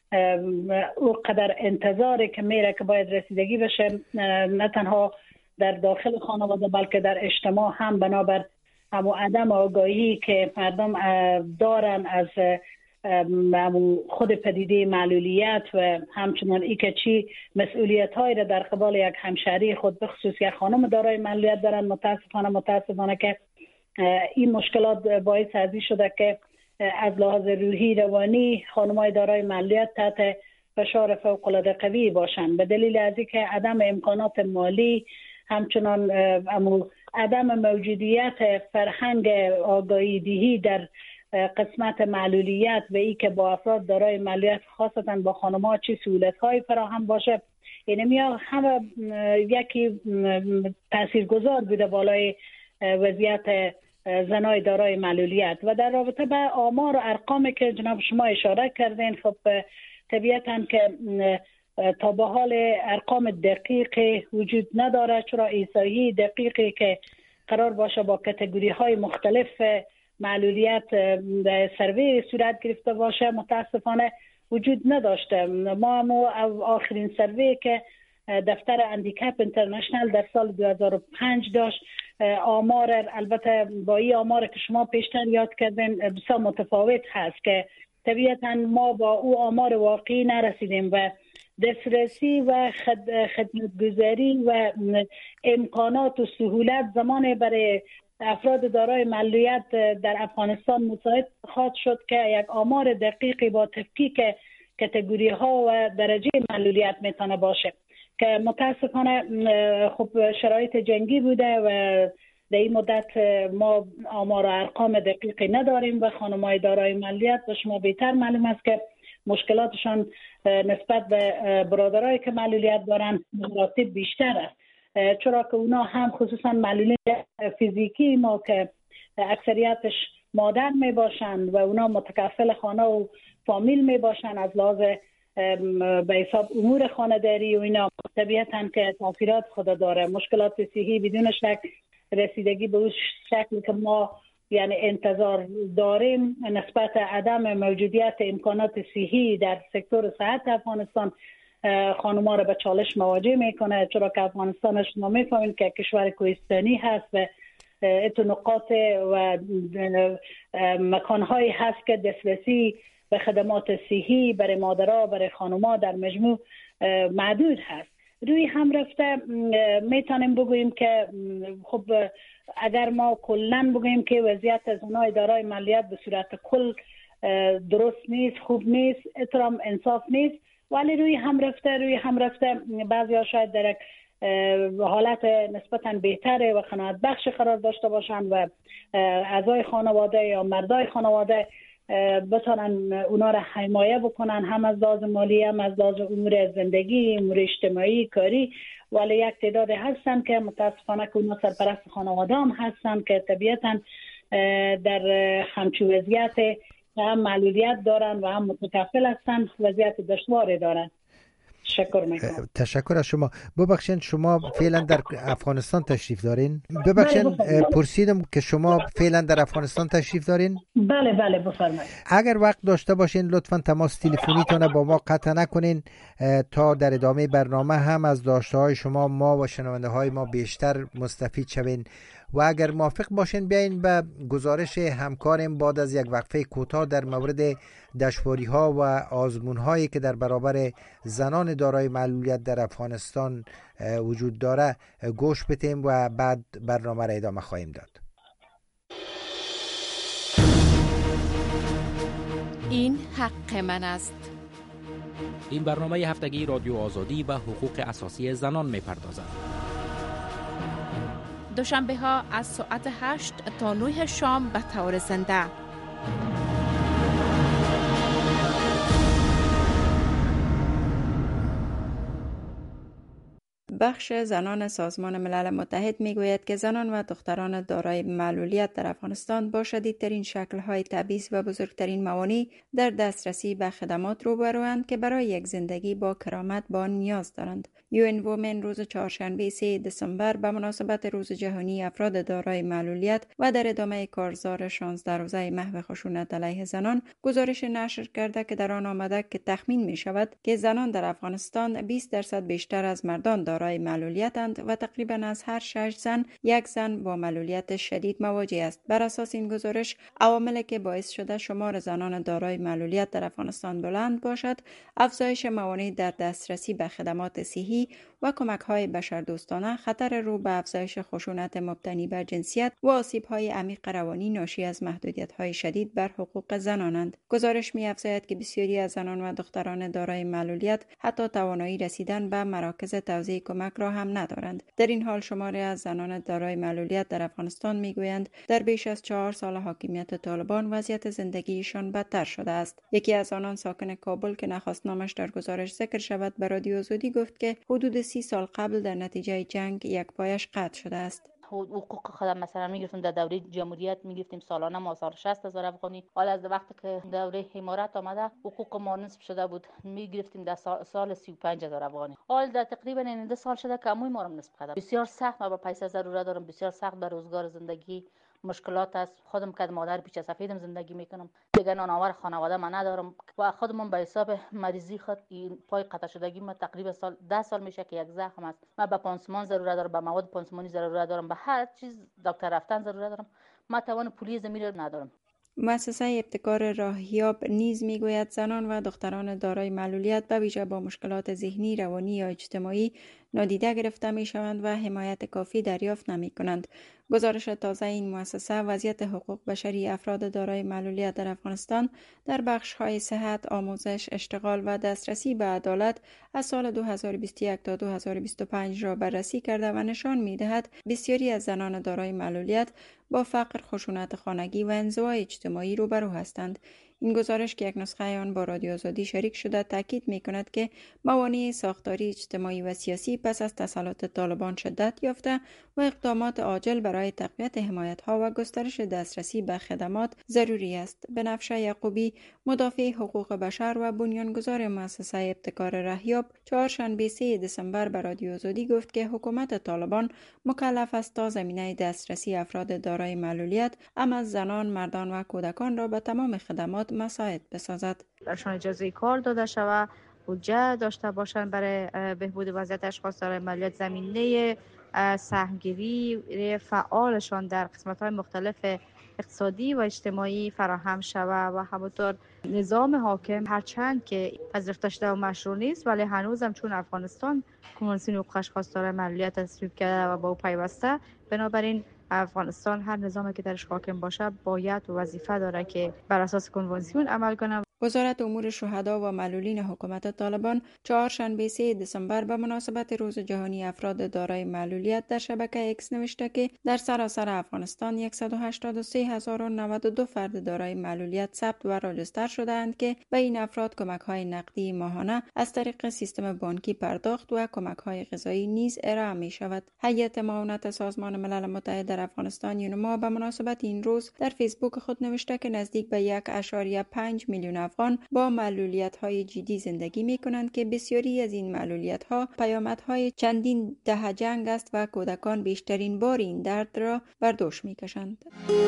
او قدر انتظاری که میره که باید رسیدگی بشه، نه تنها در داخل خانواده بلکه در اجتماع هم بنابر همو عدم آگاهی که مردم دارن از خود پدیده معلولیت و همچنان ای که چی مسئولیت هایی را در قبال یک همشهری خود بخصوص یک خانم دارای معلولیت دارن. متاسفانه متاسفانه که این مشکلات باعث ازی شده که از لحاظ روحی روانی خانم‌های دارای معلولیت تحت فشار فوق‌العاده قوی باشند به دلیل از اینکه عدم امکانات مالی، همچنان عدم موجودیت فرهنگ آگاهی دهی در قسمت معلولیت و ای که با افراد دارای معلولیت خاصتا با خانم‌ها چه سهولت‌های فراهم باشه. یعنی میاد همه یکی تاثیرگذار بوده بالای وضعیت زنای دارای معلولیت. و در رابطه با آمار و ارقامی که جناب شما اشاره کردین، خب طبیعتاً که تا به حال ارقام دقیق وجود نداره، چرا احصایی دقیقی که قرار باشه با کاتگوری های مختلف معلولیت سروی صورت گرفته باشه متاسفانه وجود نداشته. ما هم آخرین سروی که دفتر هندیکپ اینترنشنال در سال دو هزار و پنج داشت آمار البته با این آمار که شما پیشتر یاد کردین بسیار متفاوت هست که طبیعتا ما با او آمار واقعی نرسیدیم و دسترسی و خد... خدمتگزاری و امکانات و سهولت زمان برای افراد دارای معلولیت در افغانستان مساعد خواهد شد که یک آمار دقیقی با تفکیک کاتگوری ها و درجه معلولیت میتونه باشه که متاسفانه خب شرایط جنگی بوده و در این مدت ما آمار و ارقام دقیقی نداریم و خانم‌های دارای معلولیت و شما بهتر معلوم است که مشکلاتشان نسبت به برادرایی که معلولیت دارن مراتب بیشتر است، چرا که اونا هم خصوصا معلولیت فیزیکی ما که اکثریتش مادر می باشند و اونا متکفل خانه و فامیل می باشند از لحاظ به حساب امور خانه‌داری و اینا طبیعتاً که تاثیرات خود داره. مشکلات صحی بدون شک رسیدگی به اون شکلی که ما یعنی انتظار داریم نسبت عدم موجودیت امکانات صحی در سکتور صحت افغانستان خانم‌ها را به چالش مواجه میکنه، چرا که افغانستان شما میفهمید که کشور کوهستانی هست و اتو نقاط و مکانهایی هست که دسترسی به خدمات صحی برای مادرها برای خانم‌ها در مجموع محدود هست. روی هم رفته میتونیم بگوییم که خب اگر ما کلن بگوییم که وضعیت از اونای دارای معلولیت به صورت کل درست نیست، خوب نیست، احترام انصاف نیست، ولی روی هم رفته روی هم رفته بعضی ها شاید در حالت نسبتاً بهتره و قناعت بخش قرار داشته باشند و اعضای خانواده یا مردای خانواده بتونن اونا را حمایه بکنن هم از لحاظ مالی هم از لحاظ امور زندگی، امور اجتماعی، کاری، ولی یک تعداد هستن که متاسفانه که اونا سرپرست خانواده هم هستن که طبیعتاً در همچون وضعیت هم معلولیت دارن و هم متکفل هستن وضعیت دشواری دارن. تشکر میکنم. تشکر از شما. ببخشید شما فعلا در افغانستان تشریف دارین؟ ببخشید پرسیدم که شما فعلا در افغانستان تشریف دارین؟ بله بله بفرمایید. اگر وقت داشته باشین لطفاً تماس تلفنیتون با ما قطع نکنین تا در ادامه برنامه هم از داشته های شما ما و شنونده های ما بیشتر مستفید شوین و اگر موافق باشین بیاین به گزارش همکارم بعد از یک وقفه کوتاه در مورد دشواری ها و آزمون هایی که در برابر زنان دارای معلولیت در افغانستان وجود داره گوش بدیم و بعد برنامه را ادامه خواهیم داد. این حق من است. این برنامه هفتگی رادیو آزادی و حقوق اساسی زنان می‌پردازد. دوشنبه ها از ساعت هشت تا نه شام به طور زنده. بخش زنان سازمان ملل متحد میگوید که زنان و دختران دارای معلولیت در افغانستان با شدیدترین شکل‌های تبعیض و بزرگترین موانع در دسترسی به خدمات روبروند که برای یک زندگی با کرامت با نیاز دارند. یو ان وومن روز چهارشنبه سه دسامبر به مناسبت روز جهانی افراد دارای معلولیت و در ادامه کارزار شانزده روزه محو خشونت علیه زنان گزارش نشر کرده که در آن آمده که تخمین می شود که زنان در افغانستان بیست درصد بیشتر از مردان دارای معلولیتند و تقریبا از هر شش زن یک زن با معلولیت شدید مواجه است. بر اساس این گزارش عواملی که باعث شده شمار زنان دارای معلولیت در افغانستان بلند باشد افزایش موانع در دسترسی به خدمات صحی و کمک‌های بشردوستانه، خطر رو به افزایش خشونت مبتنی بر جنسیت و آسیب‌های عمیق روانی ناشی از محدودیت‌های شدید بر حقوق زنانند. گزارش می‌افزاید که بسیاری از زنان و دختران دارای معلولیت حتی توانایی رسیدن به مراکز توزیع کمک را هم ندارند. در این حال شماری از زنان دارای معلولیت در افغانستان می‌گویند در بیش از چهار سال حاکمیت طالبان وضعیت زندگیشان بدتر شده است. یکی از آنان ساکن کابل که نخواست نامش در گزارش ذکر شود به رادیو آزادی گفت که حدود سی سال قبل در نتیجه جنگ یک پایش قطع شده است. حقوق خودم مثلا میگرفتم در دوره جمهوریت میگرفتیم سالانه ما سال شصت هزار افغانی. حالا از وقتی که دوره امارات آمده حقوق ما نصف شده بود میگرفتیم در سال, سال سی و پنج هزار افغانی. حال در تقریبا این سال شده که عموی ما رو نصف کرده. بسیار سخت، ما با پیسه ضرورت دارم، بسیار سخت به روزگار زندگی مشکلات است. خودم که مادر پیچ سفیدم زندگی میکنم، دیگه نانآور خانواده من ندارم و خودم به حساب مریضی خود پای قطع شدگی من تقریبا سال ده سال میشه که یک زخم است. من به پانسمان ضرورت دارم، به مواد پانسمانی ضرورت دارم، به هر چیز دکتر رفتن ضرورت دارم. من توان پولی زمین رو ندارم. مؤسسه ابتکار راهیاب نیز میگوید زنان و دختران دارای معلولیت به ویژه با مشکلات ذهنی، روانی یا اجتماعی نادیده گرفته می شوند و حمایت کافی دریافت نمی کنند. گزارش تازه این مؤسسه وضعیت حقوق بشری افراد دارای معلولیت در افغانستان در بخش‌های صحت، آموزش، اشتغال و دسترسی به عدالت از سال دو هزار و بیست و یک تا دو هزار و بیست و پنج را بررسی کرده و نشان می‌دهد بسیاری از زنان دارای معلولیت با فقر، خشونت خانگی و انزوا اجتماعی روبرو هستند. این گزارش که یک نسخه آن با رادیو آزادی شریک شده تاکید می‌کند که موانع ساختاری اجتماعی و سیاسی پس از تسلط طالبان شدت یافته و اقدامات عاجل برای تقویت حمایت‌ها و گسترش دسترسی به خدمات ضروری است. بنفشه یعقوبی، مدافع حقوق بشر و بنیانگذار مؤسسه ابتکار راهیاب، چهارشنبه سوم دسامبر به رادیو آزادی گفت که حکومت طالبان مکلف است تا زمینه دسترسی افراد دارای معلولیت، اما زنان، مردان و کودکان را به تمام خدمات مساعد بسازد. برشان اجازه کار داده شود، بودجه داشته باشند برای بهبود وضعیت اشخاص دارای معلولیت، زمینه سهمگیری فعالشان در قسمت‌های مختلف اقتصادی و اجتماعی فراهم شود و همونطور نظام حاکم هرچند که پذیرفته شده و مشروع نیست ولی هنوز هم چون افغانستان کنوانسیون حقوق اشخاص دارای معلولیت تصویب کرده و با او پیوسته، بنابراین افغانستان هر نظامی که درش حاکم باشه باید و وظیفه داره که بر اساس کنوانسیون عمل کنه. وزارت امور شهدا و معلولین حکومت طالبان چهارشنبه سوم دسامبر به مناسبت روز جهانی افراد دارای معلولیت در شبکه اکس نوشته که در سراسر افغانستان صد و هشتاد و سه هزار و نود و دو فرد دارای معلولیت ثبت و راجستر شده‌اند که به این افراد کمک‌های نقدی ماهانه از طریق سیستم بانکی پرداخت و کمک‌های غذایی نیز ارائه می‌شود. هیئت معاونت سازمان ملل متحد در افغانستان یونما به مناسبت این روز در فیسبوک خود نوشته که نزدیک به یک و پنج میلیون افغان با معلولیت‌های جدی زندگی می‌کنند که بسیاری از این معلولیت‌ها پیامدهای چندین دهه جنگ است و کودکان بیشترین بار این درد را بر دوش می‌کشند.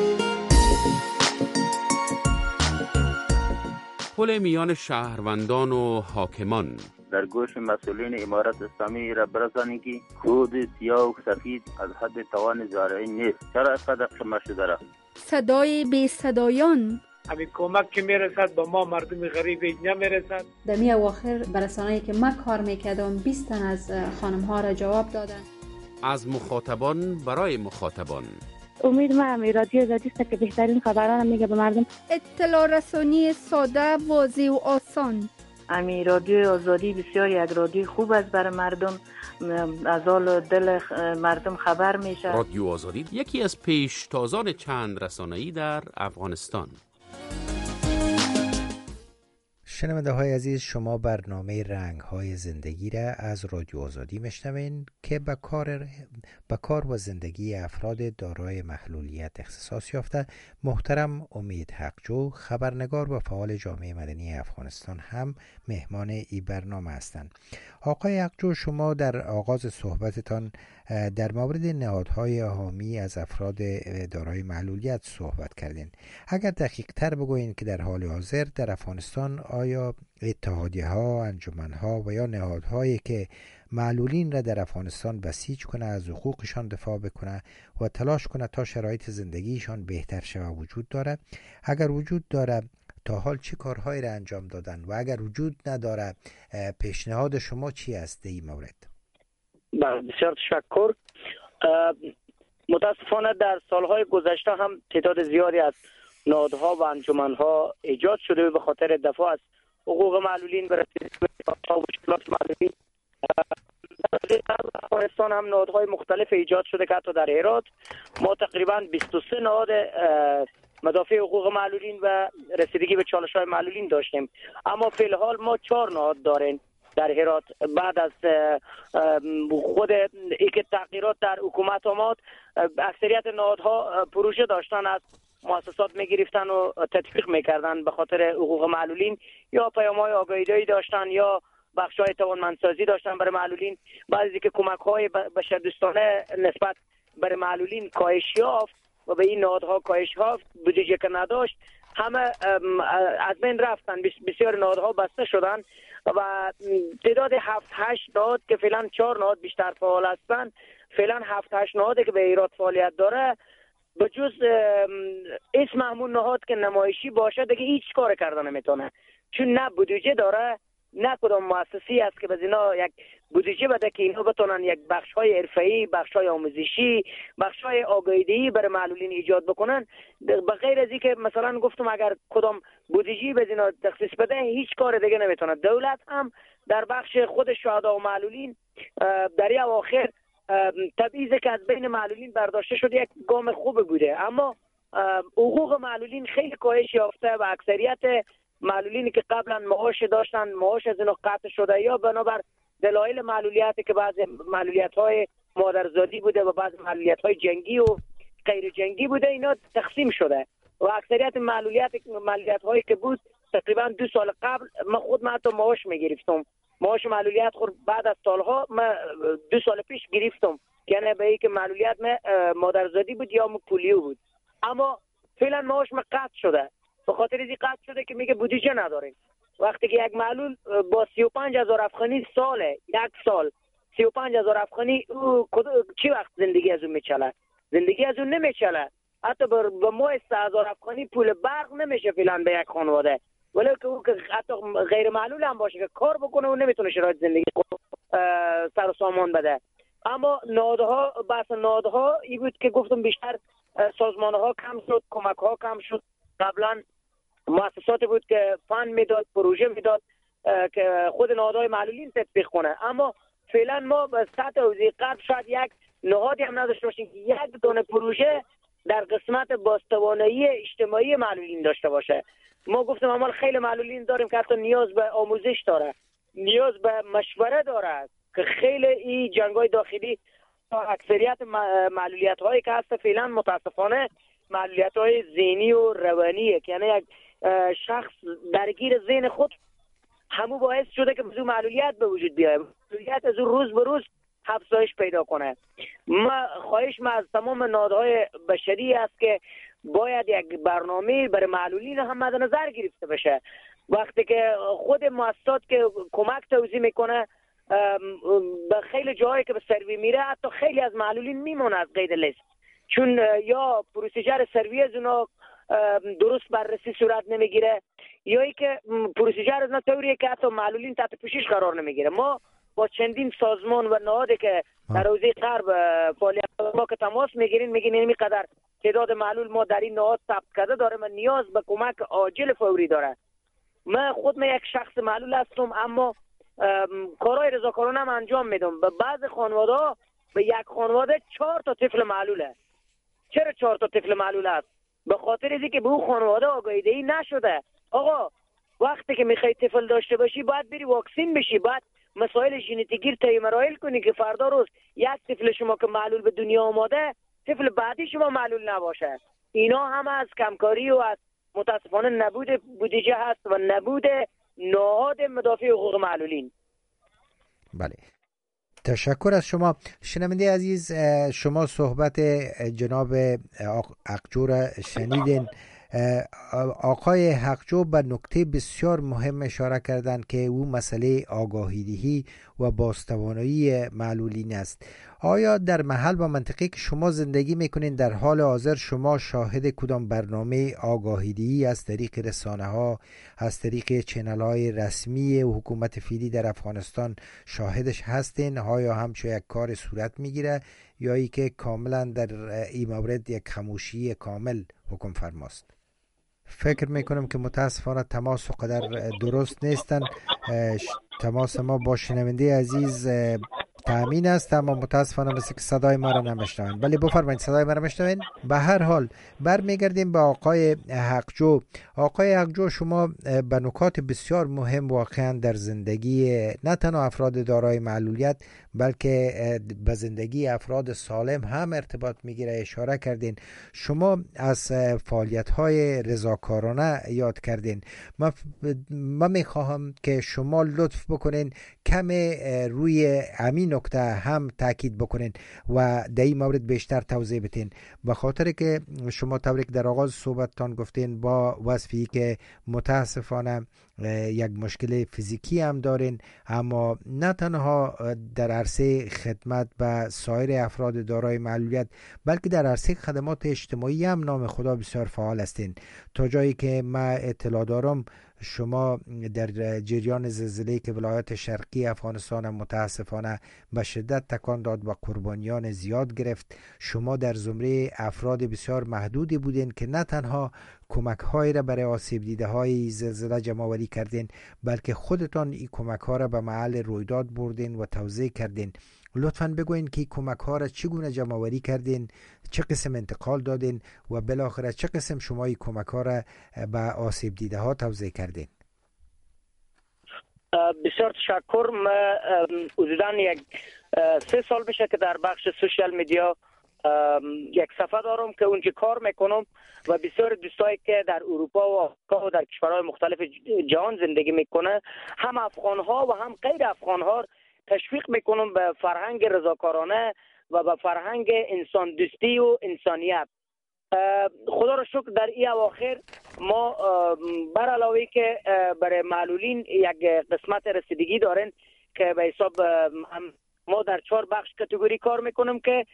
پل میان شهروندان و حاکمان در گوش مسئولین امارت اسلامی را برسانید که کود سیاه و سفید از حد توان زارعی نیست. چرا اینقدر کم شده را؟ صدای بی صدایان، همین کمک که میرسد با ما مردم غریب نمیرسد. در می اواخر برسانه‌ای که من کار میکردم بیست تن از خانم ها را جواب دادن. از مخاطبان برای مخاطبان. امید ما همی رادیو آزادی است که بهترین خبران میگه به مردم. اطلاع رسانی ساده، واضح و آسان. امی رادیو آزادی بسیار یک رادیو خوب است برای مردم، از حال دل مردم خبر میشه. رادیو آزادی یکی از پیشتازان چند رسانه‌ای در افغانستان. شنونده های عزیز، شما برنامه رنگ های زندگی را از رادیو آزادی میشنوین که به کار به کار و زندگی افراد دارای معلولیت اختصاص یافته محترم امید حقجو، خبرنگار و فعال جامعه مدنی افغانستان هم مهمان این برنامه هستند. آقای حقجو، شما در آغاز صحبتتان در مورد نهادهای حامی از افراد دارای معلولیت صحبت کردین. اگر دقیق تر بگوین که در حال حاضر در افغانستان آیا اتحادیه ها، انجمن ها و یا نهادهایی که معلولین را در افغانستان بسیج کنه، از حقوقشان دفاع بکنه و تلاش کنه تا شرایط زندگیشان بهتر شود وجود داره؟ اگر وجود داره تا حال چه کارهایی را انجام دادن و اگر وجود نداره پیشنهاد شما چی است در این مورد؟ بسیار تشکر. متاسفانه در سالهای گذشته هم تعداد زیادی از نهادها و انجمنها ایجاد شده به خاطر دفاع از حقوق معلولین و رسیدگی به مشکلات معلولین. در افغانستان هم نهادهای مختلف ایجاد شده که حتی در هرات ما تقریبا بیست و سه نهاد مدافع حقوق معلولین و رسیدگی به چالش‌های معلولین داشتیم، اما فی الحال ما چهار نهاد داریم در هرات. بعد از خود اینکه تغییرات در حکومت آمد، اکثریت نهادها پروژه داشتن، از مؤسسات میگرفتن و تطبیق میکردن به خاطر حقوق معلولین، یا پیام‌های آگاهی‌دهی داشتن یا بخش‌های توانمندسازی داشتن برای معلولین. بعضی که کمک‌های بشردوستانه نسبت برای معلولین کاهش یافت، و به این نهادها کاهش ها بودجه که نداشت همه از بین رفتن. بسیار نهادها بسته شدن و تعداد هفت هشت نهاد که فعلا چهار نهاد بیشتر فعال هستند، فعلا هفت هشت نهادی که به ایراد فعالیت داره به جز اسم همون نهاد که نمایشی باشه دیگه هیچ کار کردن نمیتونه، چون نه بودجه داره نه کدام مؤسسی است که به اینا یک بودجه بده که اینا بتونن یک بخش های حرفه‌ای، بخش های آموزشی، بخش های آگاهی‌دهی برای معلولین ایجاد بکنن. به غیر از اینکه مثلا گفتم اگر کدام بودجه به اینا تخصیص بده هیچ کار دیگه نمیتونه. دولت هم در بخش خود شهدا و معلولین در این اواخر تبعیضی که از بین معلولین برداشته شده یک گام خوب بوده، اما حقوق معلولین خیلی کاهش یافته و اکثریت معلولینی که قبلا معاش داشتن معاش از اینا قطع شده یا بنابر دلایل معلولیتی که بعض معلولیت‌های مادرزادی بوده و بعض معلولیت‌های جنگی و غیر جنگی بوده اینا تقسیم شده و اکثریت معلولیت معلولیت‌هایی که بود تقریبا دو سال قبل من خود من حتی معاش می‌گرفتم، معاش معلولیت خود بعد از سالها من دو سال پیش گرفتم، یعنی به اینکه معلولیت من مادرزادی بود یا پولیو بود، اما فعلا معاش من قطع شده. به خاطر اینکه قطع شده که میگه بودجه نداریم. وقتی که یک معلول با سی و پنج هزار افغانی ساله یک سال سی و پنج هزار افغانی او چی وقت زندگی از اون میچله؟ زندگی از اون نمیچله. حتی به ماه سه هزار افغانی پول برق نمیشه فعلا به یک خانواده، ولی که او که حتی غیر معلول هم باشه که کار بکنه و نمیتونه شرایط زندگی سر و سامان بده. اما نهادها بحث نهادها این بود که گفتم بیشتر سازمانها کم شد، کمک ها کم شد. قبلا مؤسساتی بود که فند میداد، پروژه میداد که خود نهادهای معلولین تطبیق کنه، اما فعلا ما به سطح حوزه غرب شاید یک نهادی هم نداشته باشیم که یک دونه پروژه در قسمت بازتوانایی اجتماعی معلولین داشته باشه. ما گفتم اما خیلی معلولین داریم که حتی نیاز به آموزش داره، نیاز به مشوره داره که خیلی این جنگ‌های داخلی اکثریت معلولیت هایی که هست فعلا متاسفانه معلولیت های ذهنی و روانیه که یعنی یک شخص درگیر ذهن خود همو باعث شده که بزرگ معلولیت به وجود بیاید، معلولیت از روز به روز افزایش پیدا کنه. ما خواهش ما از تمام نهادهای بشری است که باید یک برنامه برای معلولین هم مد نظر گرفته بشه. وقتی که خود مؤسسات که کمک توزیع میکنه به خیلی جاهایی که به سروی میره حتی خیلی از معلولین میمونه از قید لیست، چون یا پروسیجر سروی از اونا درست بررسی صورت نمیگیره یا ای که پروسیجر از اونا طوریه که حتی معلولین تحت پوشش قرار نمیگیره. ما با چندین سازمان و نهادی که در حوزه غرب فعالیت ما که تماس میگیرین میگین اینمی قدر تعداد معلول ما در این نهاد ثبت کرده داره و نیاز به کمک عاجل فوری داره. من خود من یک شخص معلول هستم اما کارهای رضاکارانه هم انجام میدم. به بعض خانواده به یک خانواده چهار تا طفل معلوله. چرا چهار تا طفل معلول است؟ به خاطر اینکه به اون خانواده آگاهی دهی نشده. آقا وقتی که میخوای طفل داشته باشی باید بری واکسین بشی، باید مسائل ژنتیکی طی مراحل کنی که فردا روز یک طفل شما که معلول به دنیا آماده طفل بعدی شما معلول نباشه. اینا هم از کمکاری و از متاسفانه نبود بودجه هست و نبود نهاد مدافع حقوق معلولین. بله، تشکر از شما. شنونده عزیز، شما صحبت جناب حقجو را شنیدین. آقای حقجو به نکته بسیار مهم اشاره کردند که او مسئله آگاهی‌دهی و بازتوانایی معلولین است. آیا در محل و منطقه که شما زندگی میکنین در حال حاضر شما شاهد کدام برنامه آگاهی‌دهی از طریق رسانه ها، از طریق چینل های رسمی و حکومت فعلی در افغانستان شاهدش هستین؟ آیا همچون یک کار صورت میگیره یا ای که کاملا در این مورد یک خاموشی کامل حکم فرماست؟ فکر میکنم که متاسفانه تماس قدر درست نیستن. تماس ما با شنونده عزیز تامین است اما متاسفانه مثل که صدای ما را نمیشنوین. ولی بفرمایید صدای ما را میشنوین؟ به هر حال برمیگردیم به آقای حقجو. آقای حقجو، شما به نکات بسیار مهم واقعا در زندگی نه تنها افراد دارای معلولیت بلکه به زندگی افراد سالم هم ارتباط میگیره اشاره کردین. شما از فعالیت‌های رضاکارانه یاد کردین. من من میخواهم که شما لطف بکنین کم روی همین نکته هم تاکید بکنین و در این مورد بیشتر توضیح بدین، به خاطر که شما طوری که در آغاز صحبتتان گفتین با وصفی که متاسفانه یک مشکل فیزیکی هم دارین، اما نه تنها در عرصه خدمت به سایر افراد دارای معلولیت بلکه در عرصه خدمات اجتماعی هم نام خدا بسیار فعال هستین. تا جایی که من اطلاع دارم شما در جریان زلزله‌ای که ولایت شرقی افغانستان متاسفانه به شدت تکان داد و قربانیان زیاد گرفت، شما در زمره افراد بسیار محدودی بودین که نه تنها کمک های را برای آسیب دیده های زلزله جمع آوری کردین بلکه خودتان این کمک ها را به محل رویداد بردین و توزیع کردین. لطفاً بگوین که کمک ها را چگونه جمع آوری کردین، چه قسم انتقال دادین و بالاخره چه قسم شما این کمک ها را به آسیب دیده ها توزیع کردین؟ بسیار تشکر. من حدوداً یک سه سال میشه که در بخش سوشال میدیا یک صفحه دارم که اونجا کار میکنم و بسیار دوستایی که در اروپا و آمریکا و در کشورهای مختلف جهان زندگی میکنه، هم افغان ها و هم غیر افغان ها تشویق میکنم به فرهنگ رضاکارانه و به فرهنگ انسان دوستی و انسانیت. خدا را شکر در این اواخر ما بر علاوه که برای معلولین یک قسمت رسیدگی دارن که به حساب ما در چهار بخش کاتگوری کار میکنم که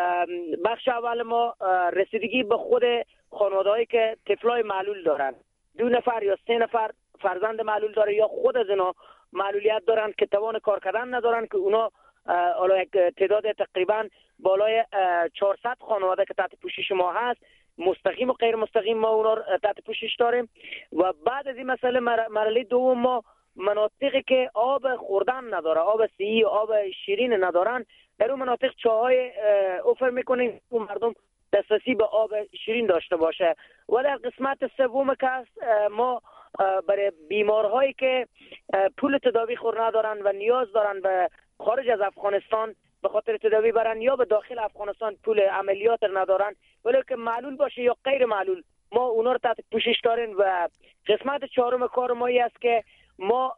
بخش اول ما رسیدگی به خود خانواده‌ای که طفلای معلول دارن، دو نفر یا سه نفر فرزند معلول داره یا خود از اینا معلولیت دارن که توان کار کردن ندارن، که اونا حالا یک تعداد تقریبا بالای چهارصد خانواده که تحت پوشش ما هست، مستقیم و غیر مستقیم ما اونا رو تحت پوشش داریم. و بعد از این مسئله مرحله دوم ما مناطقی که آب خوردن نداره، آب سیی و آب شیرین ندارن، در اون مناطق چاهای اوفر میکنیم و مردم دسترسی به آب شیرین داشته باشه. و در قسمت سوم که ما برای بیمارهایی که پول تداوی خور ندارن و نیاز دارن به خارج از افغانستان به خاطر تداوی برن یا به داخل افغانستان پول عملیات ندارن ولی که معلول باشه یا غیر معلول، ما اونا رو تحت پوشش داریم. و قسمت چهارم کار ما است که ما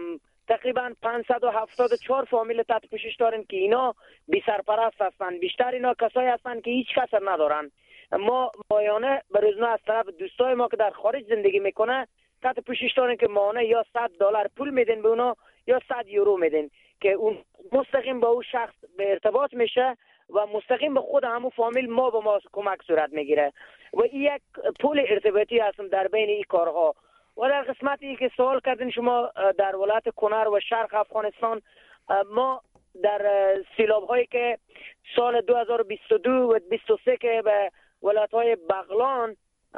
تقریبا پانصد و هفتاد و چهار فامیل تحت پوشش داریم که اینا بی سرپرست هستن. بیشتر اینا کسایی هستن که هیچ کس ندارن. ما مایانه به روزنامه از طرف دوستای ما که در خارج زندگی میکنه تحت پوشش داریم که ماهانه یا صد دلار پول میدن به اونا یا صد یورو میدن که اون مستقیم با اون شخص به ارتباط میشه و مستقیم به خود همون فامیل ما به ما کمک صورت میگیره و این یک پول ارتباطی هستم در بین این کارها. و در قسمتی که سوال کردین شما در ولایت کنر و شرق افغانستان، ما در سیلاب هایی که سال دو هزار و بیست و دو و بیست و سه که به ولایت های بغلان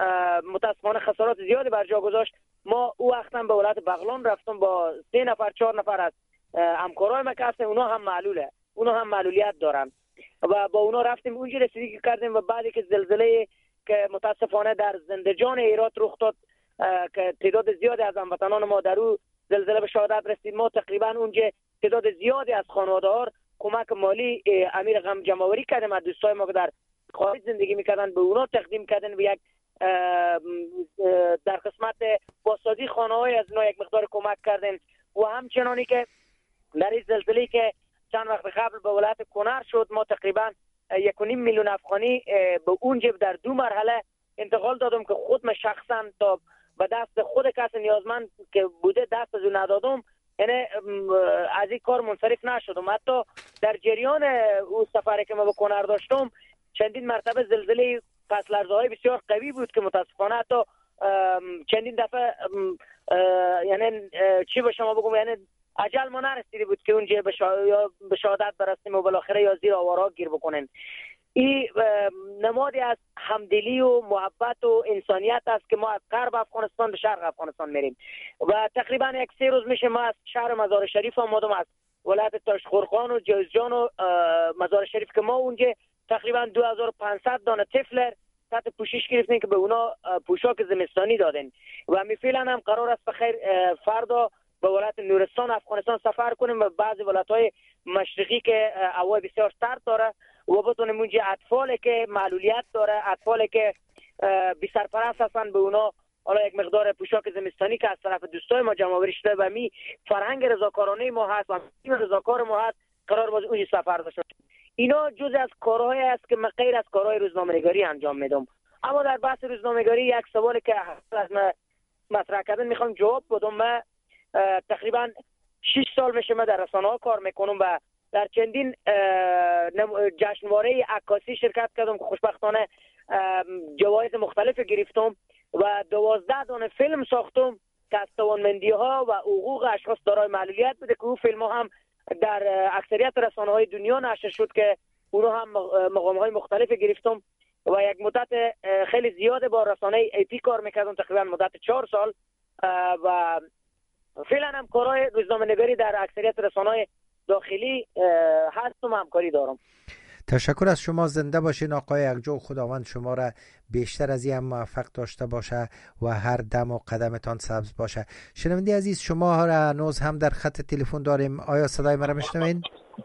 متاسفانه خسارات زیادی بر جا گذاشت، ما او وقتا به ولایت بغلان رفتم با سه نفر چهار نفر از همکارای ما که هستن، اونا هم معلوله، اونا هم معلولیت دارن و با اونا رفتیم اونجا رسیدگی کردیم. و بعدی که زلزله که متاسفانه در زندجان هرات رخ داد که تعداد زیادی از هموطنان ما در او زلزله به شهادت رسید، ما تقریبا اونجا تعداد زیادی از خانواده ها کمک مالی امیر غم جمع آوری کردیم از دوستای ما که در خارج زندگی میکردن، به اونا تقدیم کردن و یک در قسمت بازسازی خانه‌های از اونا یک مقدار کمک کردن. و همچنانی که در این زلزله‌ای که چند وقت قبل به ولایت کنر شد، ما تقریبا یک و نیم میلیون افغانی به اونجا در دو مرحله انتقال دادم که خود من شخصا تا به دست خود کس نیازمند که بوده دست از اون ندادم، یعنی از این کار منصرف نشدم. حتی در جریان اون سفری که ما به کنر داشتم چندین مرتبه زلزله پس لرزه‌های بسیار قوی بود که متاسفانه حتی چندین دفعه یعنی چی به شما بگم، یعنی اجل ما نرسیده بود که اونجا به شهادت برسیم و بالاخره یا زیر آوارها گیر بکنن. این نمادی از همدلی و محبت و انسانیت است که ما از غرب افغانستان به شرق افغانستان میریم و تقریبا یک سه روز میشه ما از شهر مزار شریف آمدم، از ولایت تاشخورخان و جوزجان و مزار شریف که ما اونجا تقریبا دو هزار و پانصد دانه طفل تحت پوشش گرفتیم که به اونا پوشاک زمستانی دادن و می فعلا هم قرار است بخیر فردا به ولایت نورستان افغانستان سفر کنیم و بعضی ولایت‌های مشرقی که هوا بسیار سرد داره و بتونیم اونجا اطفالی که معلولیت داره، اطفالی که بی سرپرست هستن، به اونا حالا یک مقدار پوشاک زمستانی که از طرف دوستای ما جمع آوری شده و می فرهنگ رضاکارانه ما هست و تیم رضاکار ما هست قرار باز اونجا سفر داشته باشم. اینا جز از کارهایی است که من غیر از کارهای روزنامه‌نگاری انجام میدم. اما در بحث روزنامه‌نگاری یک سوالی که از من مطرح کردن میخوام جواب بدم. من تقریبا شش سال میشه من در رسانه‌ها کار میکنم و در چندین جشنواره عکاسی شرکت کردم که خوشبختانه جوایز مختلف گرفتم و دوازده دانه فیلم ساختم که از توانمندی‌ها و حقوق اشخاص دارای معلولیت بوده که اون فیلم‌ها هم در اکثریت رسانه‌های دنیا نشر شد که اونها هم مقام‌های مختلف گرفتم و یک مدت خیلی زیاد با رسانه ای پی کار میکردم، تقریبا مدت چهار سال و فعلا هم کارهای روزنامه‌نگاری در اکثریت رسانه‌های داخلی هستم و همکاری دارم. تشکر از شما. زنده باشین آقای اقجو. خداوند شما را بیشتر از این هم موفق داشته باشه و هر دم و قدمتان سبز باشه. شنونده عزیز، شما را هنوز هم در خط تلفن داریم. آیا صدای مرا میشنوین؟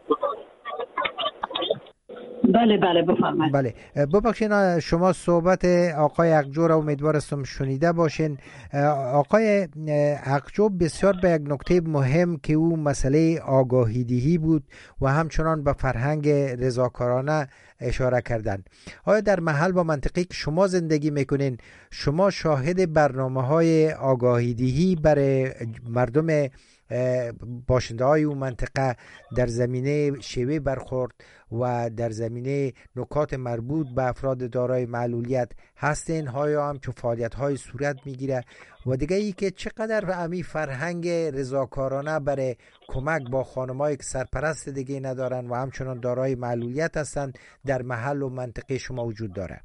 بله بله بفرمایید. بله ببخشید، شما صحبت آقای اقجو را امیدوارم شنیده باشین. آقای اقجو بسیار به یک نکته مهم که او مسئله آگاهی دهی بود و همچنان به فرهنگ رضاکارانه اشاره کردن. آیا در محل و منطقه که شما زندگی میکنین شما شاهد برنامه‌های آگاهی دهی برای مردم باشنده های اون منطقه در زمینه شیوه برخورد و در زمینه نکات مربوط به افراد دارای معلولیت هستین؟ ها هم چه فعالیت های صورت میگیره؟ و دیگه ای که چقدر امی فرهنگ رضاکارانه برای کمک با خانمایی که سرپرست دیگه ندارن و همچنان دارای معلولیت هستن در محل و منطقه شما وجود داره؟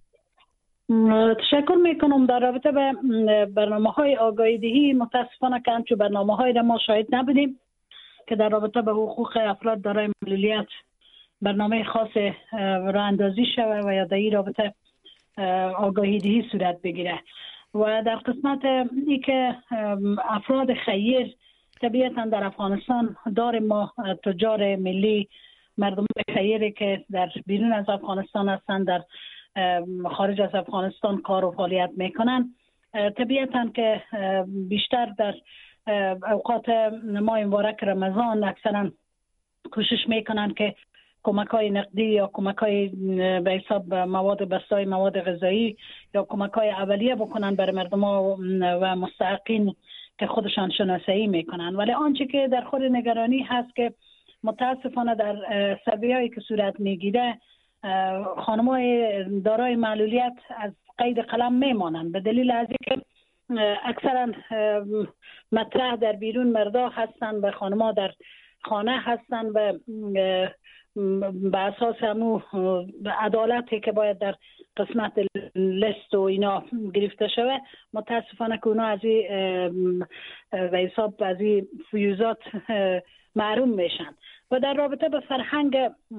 تشکر میکنم. در رابطه به برنامه های آگاهی دهی متاسفانه که همچون برنامه های را ما شاهد نبودیم که در رابطه به حقوق افراد دارای معلولیت برنامه خاص راه اندازی شود و یا در این رابطه آگاهی دهی صورت بگیره. و در قسمت ای که افراد خیر طبیعتا در افغانستان داریم ما تجار ملی، مردم خیری که در بیرون از افغانستان هستند، در خارج از افغانستان کار و فعالیت میکنن. طبیعتا که بیشتر در اوقات ماه مبارک رمضان اکثرا کوشش میکنن که کمک های نقدی یا کمک های به حساب مواد بستای مواد غذایی یا کمک های اولیه بکنن برای مردم ها و مستحقین که خودشان شناسایی میکنن. ولی آنچه که در خود نگرانی هست که متاسفانه در سویه‌ای که صورت میگیره خانم‌های دارای معلولیت از قید قلم میمانند به دلیل از اینکه اکثرا مطرح در بیرون مردا هستند و خانم‌ها در خانه هستند و به اساس همون عدالتی که باید در قسمت لیست و اینا گرفته شده متاسفانه که اونا از این به حساب از این فیوزات محروم میشن. و در رابطه به فرهنگ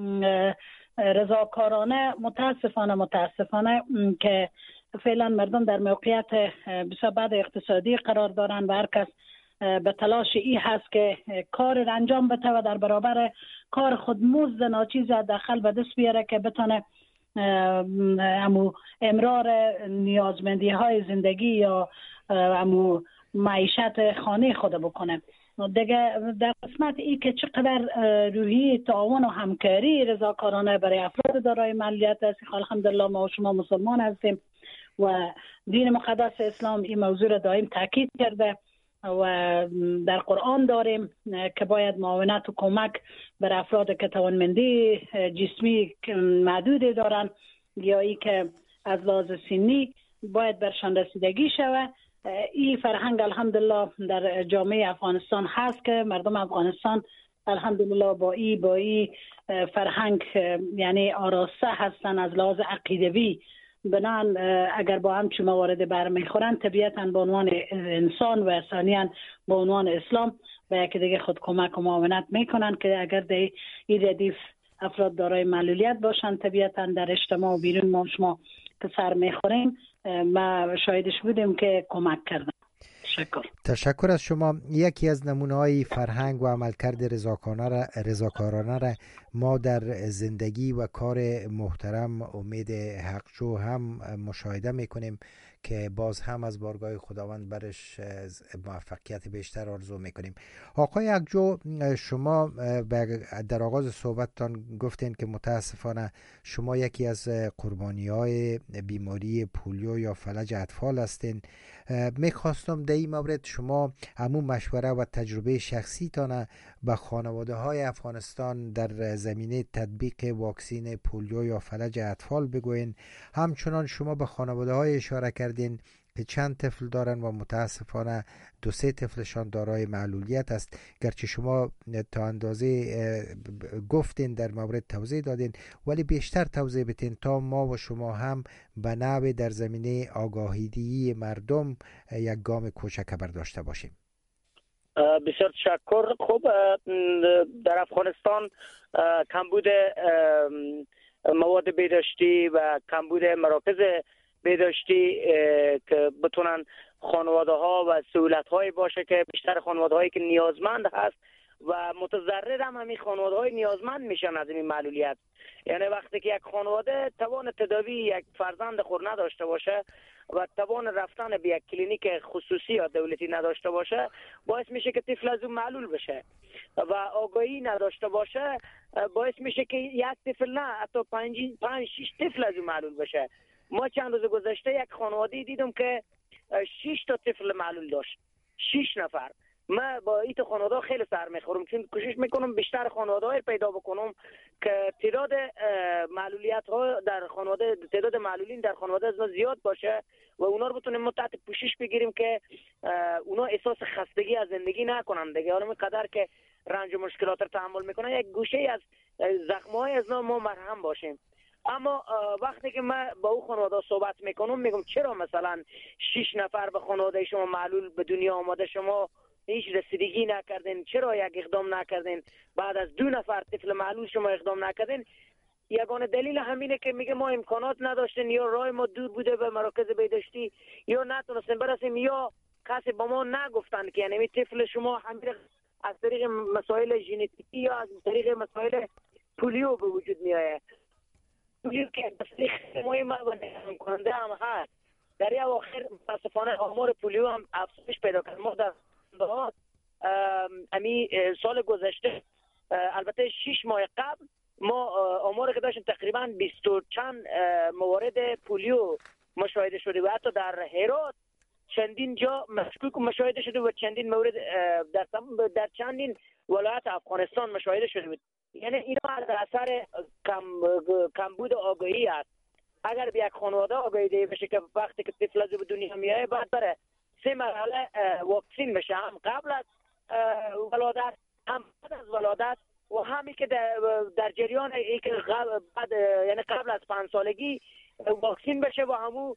رضاکارانه متاسفانه متاسفانه که فعلا مردم در موقعیت بسیار بد اقتصادی قرار دارن و هر کس به تلاش ای هست که کار انجام بده و در برابر کار خود مزد ناچیز داخل به دست بیاره که بتونه امو امرار نیازمندی های زندگی یا امو معیشت خانه خود بکنه. دیگه در قسمت ای که چقدر روحی تعاون و همکاری رضاکارانه برای افراد دارای معلولیت است، الحمدلله ما و شما مسلمان هستیم و دین مقدس اسلام این موضوع را دائم تاکید کرده و در قرآن داریم که باید معاونت و کمک بر افراد که توانمندی جسمی محدود دارن یا ای که از لحاظ سنی باید برشان رسیدگی شود. این فرهنگ الحمدلله در جامعه افغانستان هست که مردم افغانستان الحمدلله با این با این فرهنگ یعنی آراسته هستن از لحاظ عقیدوی. بنان اگر با هم چه موارد برمیخورن طبیعتا به عنوان انسان و ثانیاً به عنوان اسلام به یکی دیگه خود کمک و معاونت میکنن که اگر در این ردیف افراد دارای معلولیت باشن طبیعتا در اجتماع و بیرون ما شما که سر میخوریم ما شاهدش بودیم که کمک کردن. تشکر. تشکر از شما. یکی از نمونه‌های فرهنگ و عملکرد رضاکارانه را ما در زندگی و کار محترم امید حقجو هم مشاهده میکنیم که باز هم از بارگاه خداوند برش موفقیت بیشتر آرزو میکنیم. آقای اکجو، شما در آغاز صحبتتان گفتین که متاسفانه شما یکی از قربانی های بیماری پولیو یا فلج اطفال هستین. میخواستم در این مورد شما همون مشوره و تجربه شخصی تانه به خانواده های افغانستان در زمینه تطبیق واکسین پولیو یا فلج اطفال بگوین. همچنان شما به خانواده های اشاره کردین که چند طفل دارن و متاسفانه دو سه طفلشان دارای معلولیت است. گرچه شما تا اندازه گفتین در مورد توضیح دادین، ولی بیشتر توضیح بتین تا ما و شما هم به نحو در زمینه آگاهیدهی مردم یک گام کوچک برداشته باشیم. بسیار تشکر. خوب، در افغانستان کمبود مواد بهداشتی و کمبود مراکز بهداشتی که بتونن خانواده ها و سهولت هایی باشه که بیشتر خانواده هایی که نیازمند هست و متضرر هم همین خانواده های نیازمند میشن از این معلولیت. یعنی وقتی که یک خانواده توان تداوی یک فرزند خود نداشته باشه و توان رفتن به یک کلینیک خصوصی یا دولتی نداشته باشه، باعث میشه که طفل از اون معلول بشه و آگاهی نداشته باشه، باعث میشه که یک طفل نه حتی پنج پنج شش طفل از اون معلول بشه. ما چند روز گذشته یک خانواده دیدم که شش تا طفل معلول داشت، شش نفر. من با این خانواده خیلی سر میخورم، چون کوشش میکنم بیشتر خانواده های پیدا بکنم که تعداد معلولیت ها در خانواده، تعداد معلولین در خانواده از ما زیاد باشه و اونا رو بتونیم ما تحت پوشش بگیریم که اونا احساس خستگی از زندگی نکنن دیگه. حالا اینقدر که رنج و مشکلات رو تحمل میکنن، یک گوشه از زخم‌های از ما مرهم باشیم. اما وقتی که من با او خانواده صحبت میکنم میگم چرا مثلا شش نفر به خانواده شما معلول به دنیا آمده، شما هیچ رسیدگی نکردین، چرا یک اقدام نکردین؟ بعد از دو نفر طفل معلول شما اقدام نکردین. یگانه دلیل همینه که میگه ما امکانات نداشتیم، یا راه ما دور بوده به مراکز بهداشتی، یا نتونستیم برسیم، یا کسی با ما نگفتن که یعنی طفل شما همین از طریق مسائل ژنتیکی یا از طریق مسائل پولیو به وجود میایه. پولیو که بسیاری خیلی ما و نگران کننده هم هست. در یه آخر متاسفانه آمار پولیو هم افزایش پیدا کرد. ما در امی سال گذشته، البته شش ماه قبل، ما آمار که داشتیم تقریبا بیست و چند موارد پولیو مشاهده شده و حتی در هرات چندین جا مشکوک مشاهده شده و چندین مورد در در چندین ولایت افغانستان مشاهده شده بود. یعنی اینا از اثر کم کمبود آگاهی است. اگر به یک خانواده آگاهی ده بشه که وقتی که طفل از به دنیا میاد بعد بره سه مرحله واکسین بشه، هم قبل از ولادت، هم بعد از ولادت و همی که در, در جریان ای که بعد یعنی قبل از پنج سالگی واکسین بشه و همون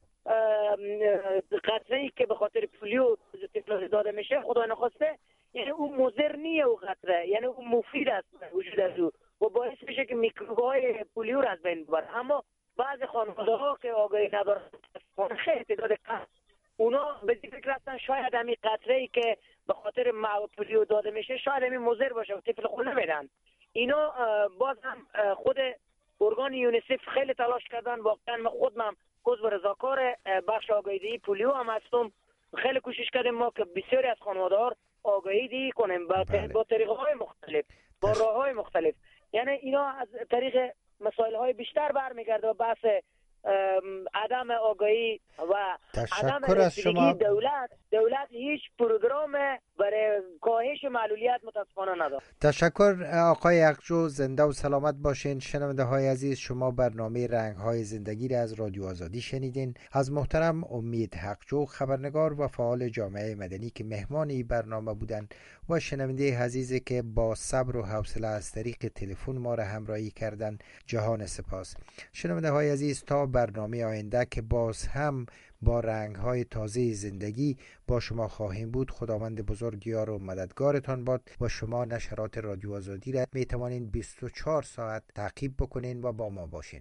قطره‌ای که به خاطر پولیو طفل داده میشه خدا نخواسته، یعنی اون مضر نیه او قطره، یعنی اون مفید است وجود از او و باعث میشه که میکروب‌های پولیو را از بین ببره. اما بعض خانواده‌ها که آگاهی ندارن، خیلی تعداد کم، اونا به فکر هستن شاید همین قطره‌ای که به خاطر پولیو داده میشه شاید همین مضر باشه و طفل خود نمیدن. اینا باز هم خود ارگان یونیسف خیلی تلاش کردن. واقعا من خودم عضو رضاکار بخش آگاهی‌دهی پولیو هم هستم. خیلی کوشش کردیم ما که بسیاری از خانواده‌ها آگاهی‌دهی کنیم با با طریق‌های مختلف، با راه‌های مختلف. یعنی اینا از طریق مسائل‌های بیشتر برمیگرده و بحث عدم آگاهی و عدم رسیدگی دولت دولت هیچ پروگرام برای کاهش معلولیت متاسفانه نداره. تشکر آقای اکجو، زنده و سلامت باشین. شنونده های عزیز، شما برنامه رنگ های زندگی را از رادیو آزادی شنیدین. از محترم امید حقجو، خبرنگار و فعال جامعه مدنی که مهمان این برنامه بودن و شنونده عزیزی که با صبر و حوصله از طریق تلفن ما را همراهی کردن، جهان سپاس. شنونده های عزیز، تا برنامه آینده که باز هم با رنگ های تازه زندگی با شما خواهیم بود، خداوند بزرگ یار و مددگارتان باد و شما نشرات رادیو آزادی را می توانید بیست و چهار ساعت تعقیب بکنین و با ما باشین.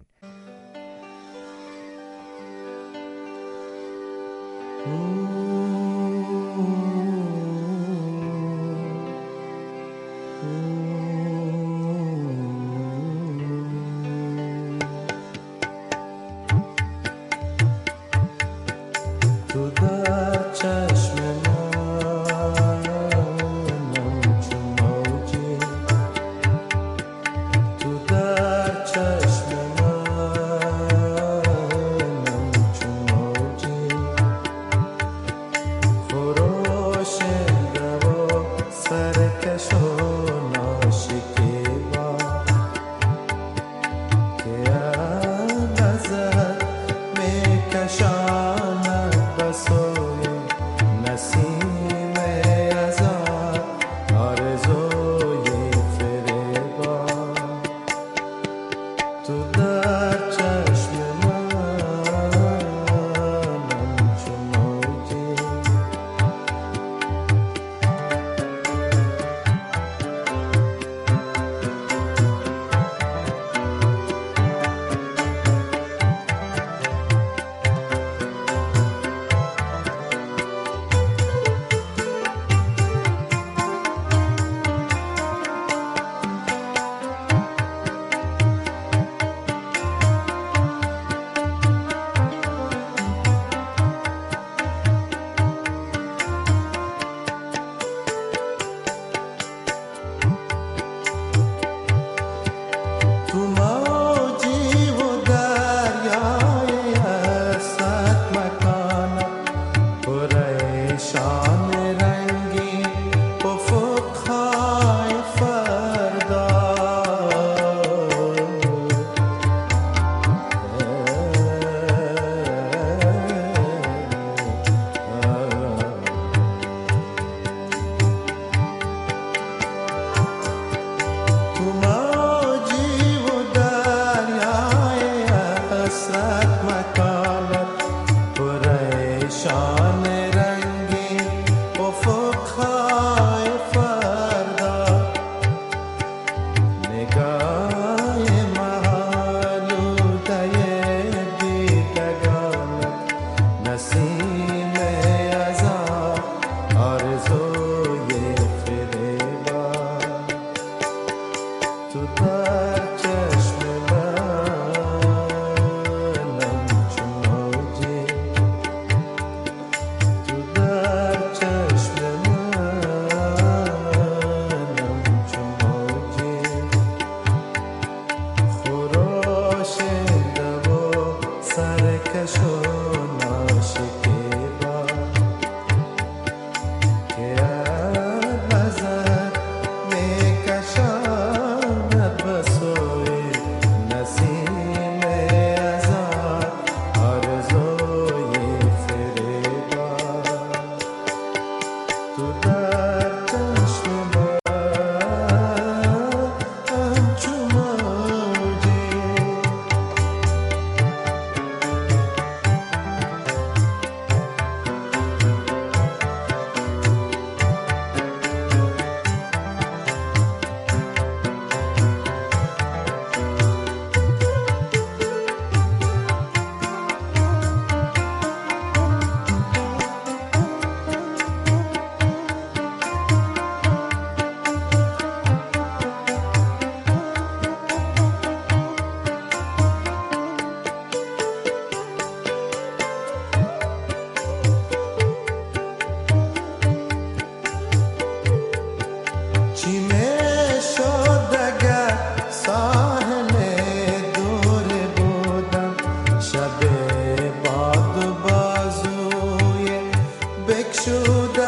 شب باد بازوی بکشوده